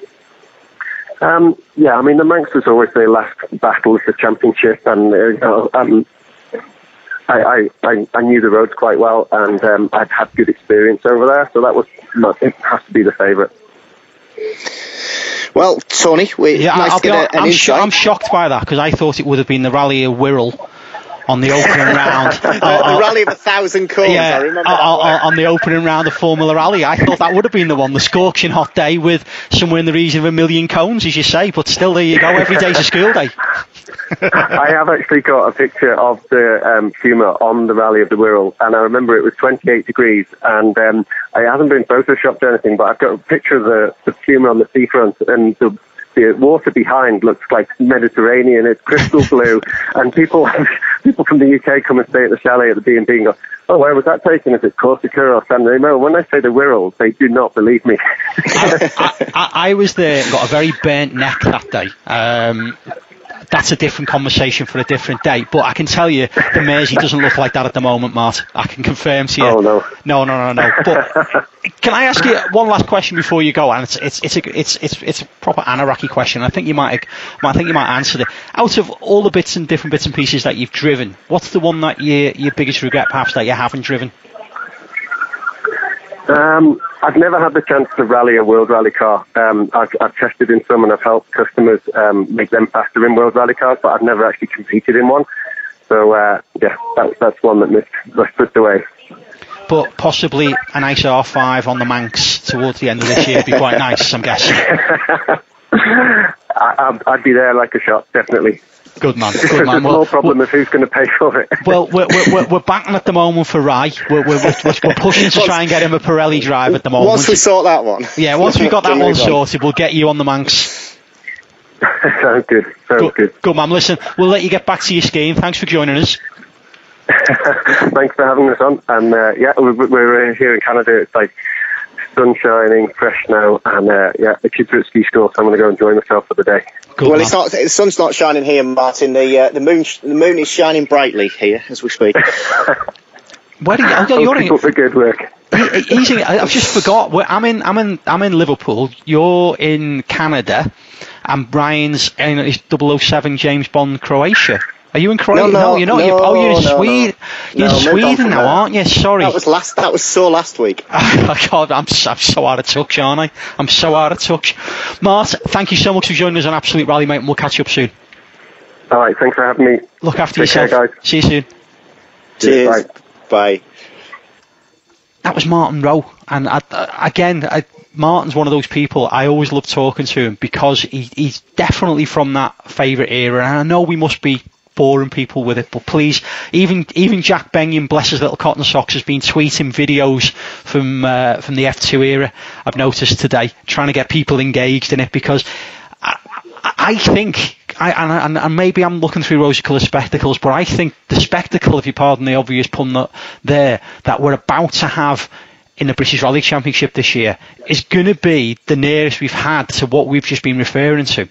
Um, yeah, I mean, the Manx was always the last battle of the championship, and uh, you know, um, I, I, I knew the roads quite well, and um, I'd had good experience over there, so that was it has to be the favourite. Well, Tony, we yeah, nice I'll to get be, a, an I'm, sh- insight. I'm shocked by that, because I thought it would have been the Rally of Wirral on the opening round. the, uh, the Rally of a Thousand Corns, yeah, I remember uh, that uh, on the opening round of Formula Rally. I thought that would have been the one, the scorching hot day with somewhere in the region of a million cones, as you say, but still, there you go, every day's a school day. I have actually got a picture of the um, Puma on the Rally of the Wirral, and I remember it was twenty-eight degrees, and um, it hasn't been photoshopped or anything, but I've got a picture of the, the Puma on the seafront, and the The water behind looks like Mediterranean. It's crystal blue, and people people from the U K come and stay at the chalet at the B and B and go, "Oh, where was that taken? Is it Corsica or San Remo?" When I say the Wirral, they do not believe me. I, I, I, I was there, got a very burnt neck that day. Um, that's a different conversation for a different day. But I can tell you, the Mersey doesn't look like that at the moment, Matt. I can confirm to you. Oh no, no, no, no, no. But can I ask you one last question before you go? And it's it's it's a it's it's it's a proper Anaraki question. I think you might I think you might answer it. Out of all the bits and different bits and pieces that you've driven, what's the one that you your biggest regret, perhaps, that you haven't driven? Um, I've never had the chance to rally a World Rally car. Um, I've, I've tested in some and I've helped customers um, make them faster in World Rally cars, but I've never actually competed in one. So, uh, yeah, that, that's one that missed, missed away. But possibly a nice R five on the Manx towards the end of this year would be quite nice, I'm guessing. I, I'd, I'd be there like a shot, definitely. Good man, good man. There's well, no problem of who's going to pay for it. Well, we're, we're, we're backing at the moment for Rye. We're, we're, we're, we're pushing to try and get him a Pirelli drive at the moment. Once we sort that one. Yeah, once we've got that one sorted, we'll get you on the Manx. Sounds good, sounds good. good. Good man, listen, we'll let you get back to your skiing. Thanks for joining us. Thanks for having us on. And uh, yeah, we're, we're here in Canada. It's like sun shining, fresh snow, and uh, yeah, the kids are at ski school, so I'm going to go enjoy myself for the day. Good well, man. It's not. The sun's not shining here, Martin. The uh, the moon the moon is shining brightly here as we speak. Where are you? You're in, up the good work. Easy. I've just forgot. I'm in. I'm in. I'm in Liverpool. You're in Canada, and Brian's in his double oh seven James Bond Croatia. Are you in Croatia? No, No, no, you're not. no, you're, oh, you're in no, Sweden. no. You're No, in moved on Sweden from now, there. aren't you? Sorry. That was last. That was so last week. God, I'm, I'm so out of touch, aren't I? I'm so out of touch. Mart, thank you so much for joining us on Absolute Rally, mate, and we'll catch you up soon. All right, thanks for having me. Look after Take yourself. care, guys. See you soon. Cheers. Bye. Bye. That was Martin Rowe, and I, again, I, Martin's one of those people I always love talking to him because he, he's definitely from that favourite era, and I know we must be boring people with it, but please, even even Jack Benyon, bless his little cotton socks, has been tweeting videos from uh, from the F two era. I've noticed today, trying to get people engaged in it because I, I, I think. I, and, and maybe I'm looking through rose-coloured spectacles, but I think the spectacle, if you pardon the obvious pun that there, that we're about to have in the British Rally Championship this year is going to be the nearest we've had to what we've just been referring to.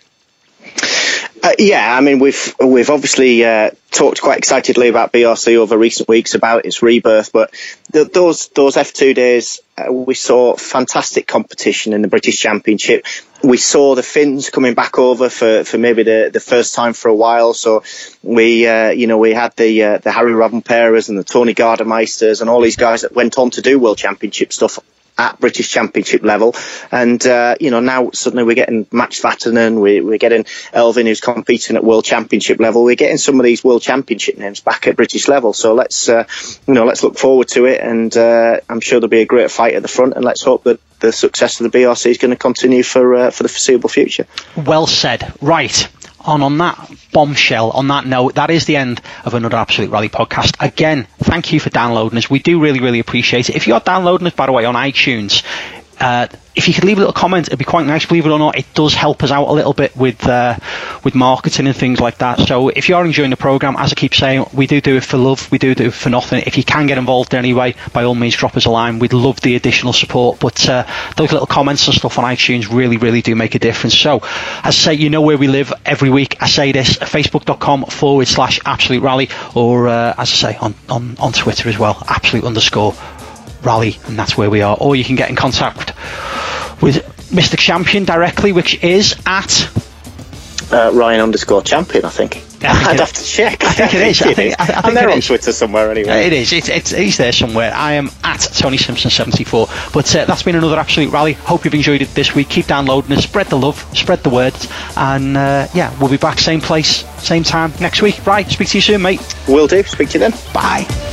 Uh, yeah, I mean, we've we've obviously uh, talked quite excitedly about B R C over recent weeks about its rebirth, but th- those those F two days, uh, we saw fantastic competition in the British Championship. We saw the Finns coming back over for, for maybe the, the first time for a while. So we, uh, you know, we had the uh, the Harry Rovanperas and the Tony Gardemeisters and all these guys that went on to do World Championship stuff at British Championship level, and uh, you know, now suddenly we're getting Max Vatanen, we, we're getting Elvin, who's competing at World Championship level. We're getting some of these World Championship names back at British level. So let's uh, you know, let's look forward to it, and uh, I'm sure there'll be a great fight at the front, and let's hope that the success of the B R C is going to continue for uh, for the foreseeable future. Well said. Right. On on that bombshell, on that note, that is the end of another Absolute Rally podcast. Again, thank you for downloading us. We do really, really appreciate it. If you're downloading us, by the way, on iTunes, uh, if you could leave a little comment, it'd be quite nice. Believe it or not, it does help us out a little bit with uh, with marketing and things like that. So if you are enjoying the programme, as I keep saying, we do do it for love. We do do it for nothing. If you can get involved anyway, by all means, drop us a line. We'd love the additional support. But uh, those little comments and stuff on iTunes really, really do make a difference. So, as I say, you know where we live every week. I say this, facebook.com forward slash Absolute Rally, or uh, as I say, on, on, on Twitter as well, Absolute underscore Rally, and that's where we are. Or you can get in contact with Mister Champion directly, which is at uh, Ryan underscore Champion, I think. I I'd have to check. I think it is. I think, I, I think I'm there it on is. Twitter somewhere anyway. Uh, it is. It's, it's, he's there somewhere. I am at Tony Simpson seventy-four. But uh, that's been another Absolute Rally. Hope you've enjoyed it this week. Keep downloading it. Spread the love. Spread the word. And uh, yeah, we'll be back same place, same time next week. Right. Speak to you soon, mate. Will do. Speak to you then. Bye.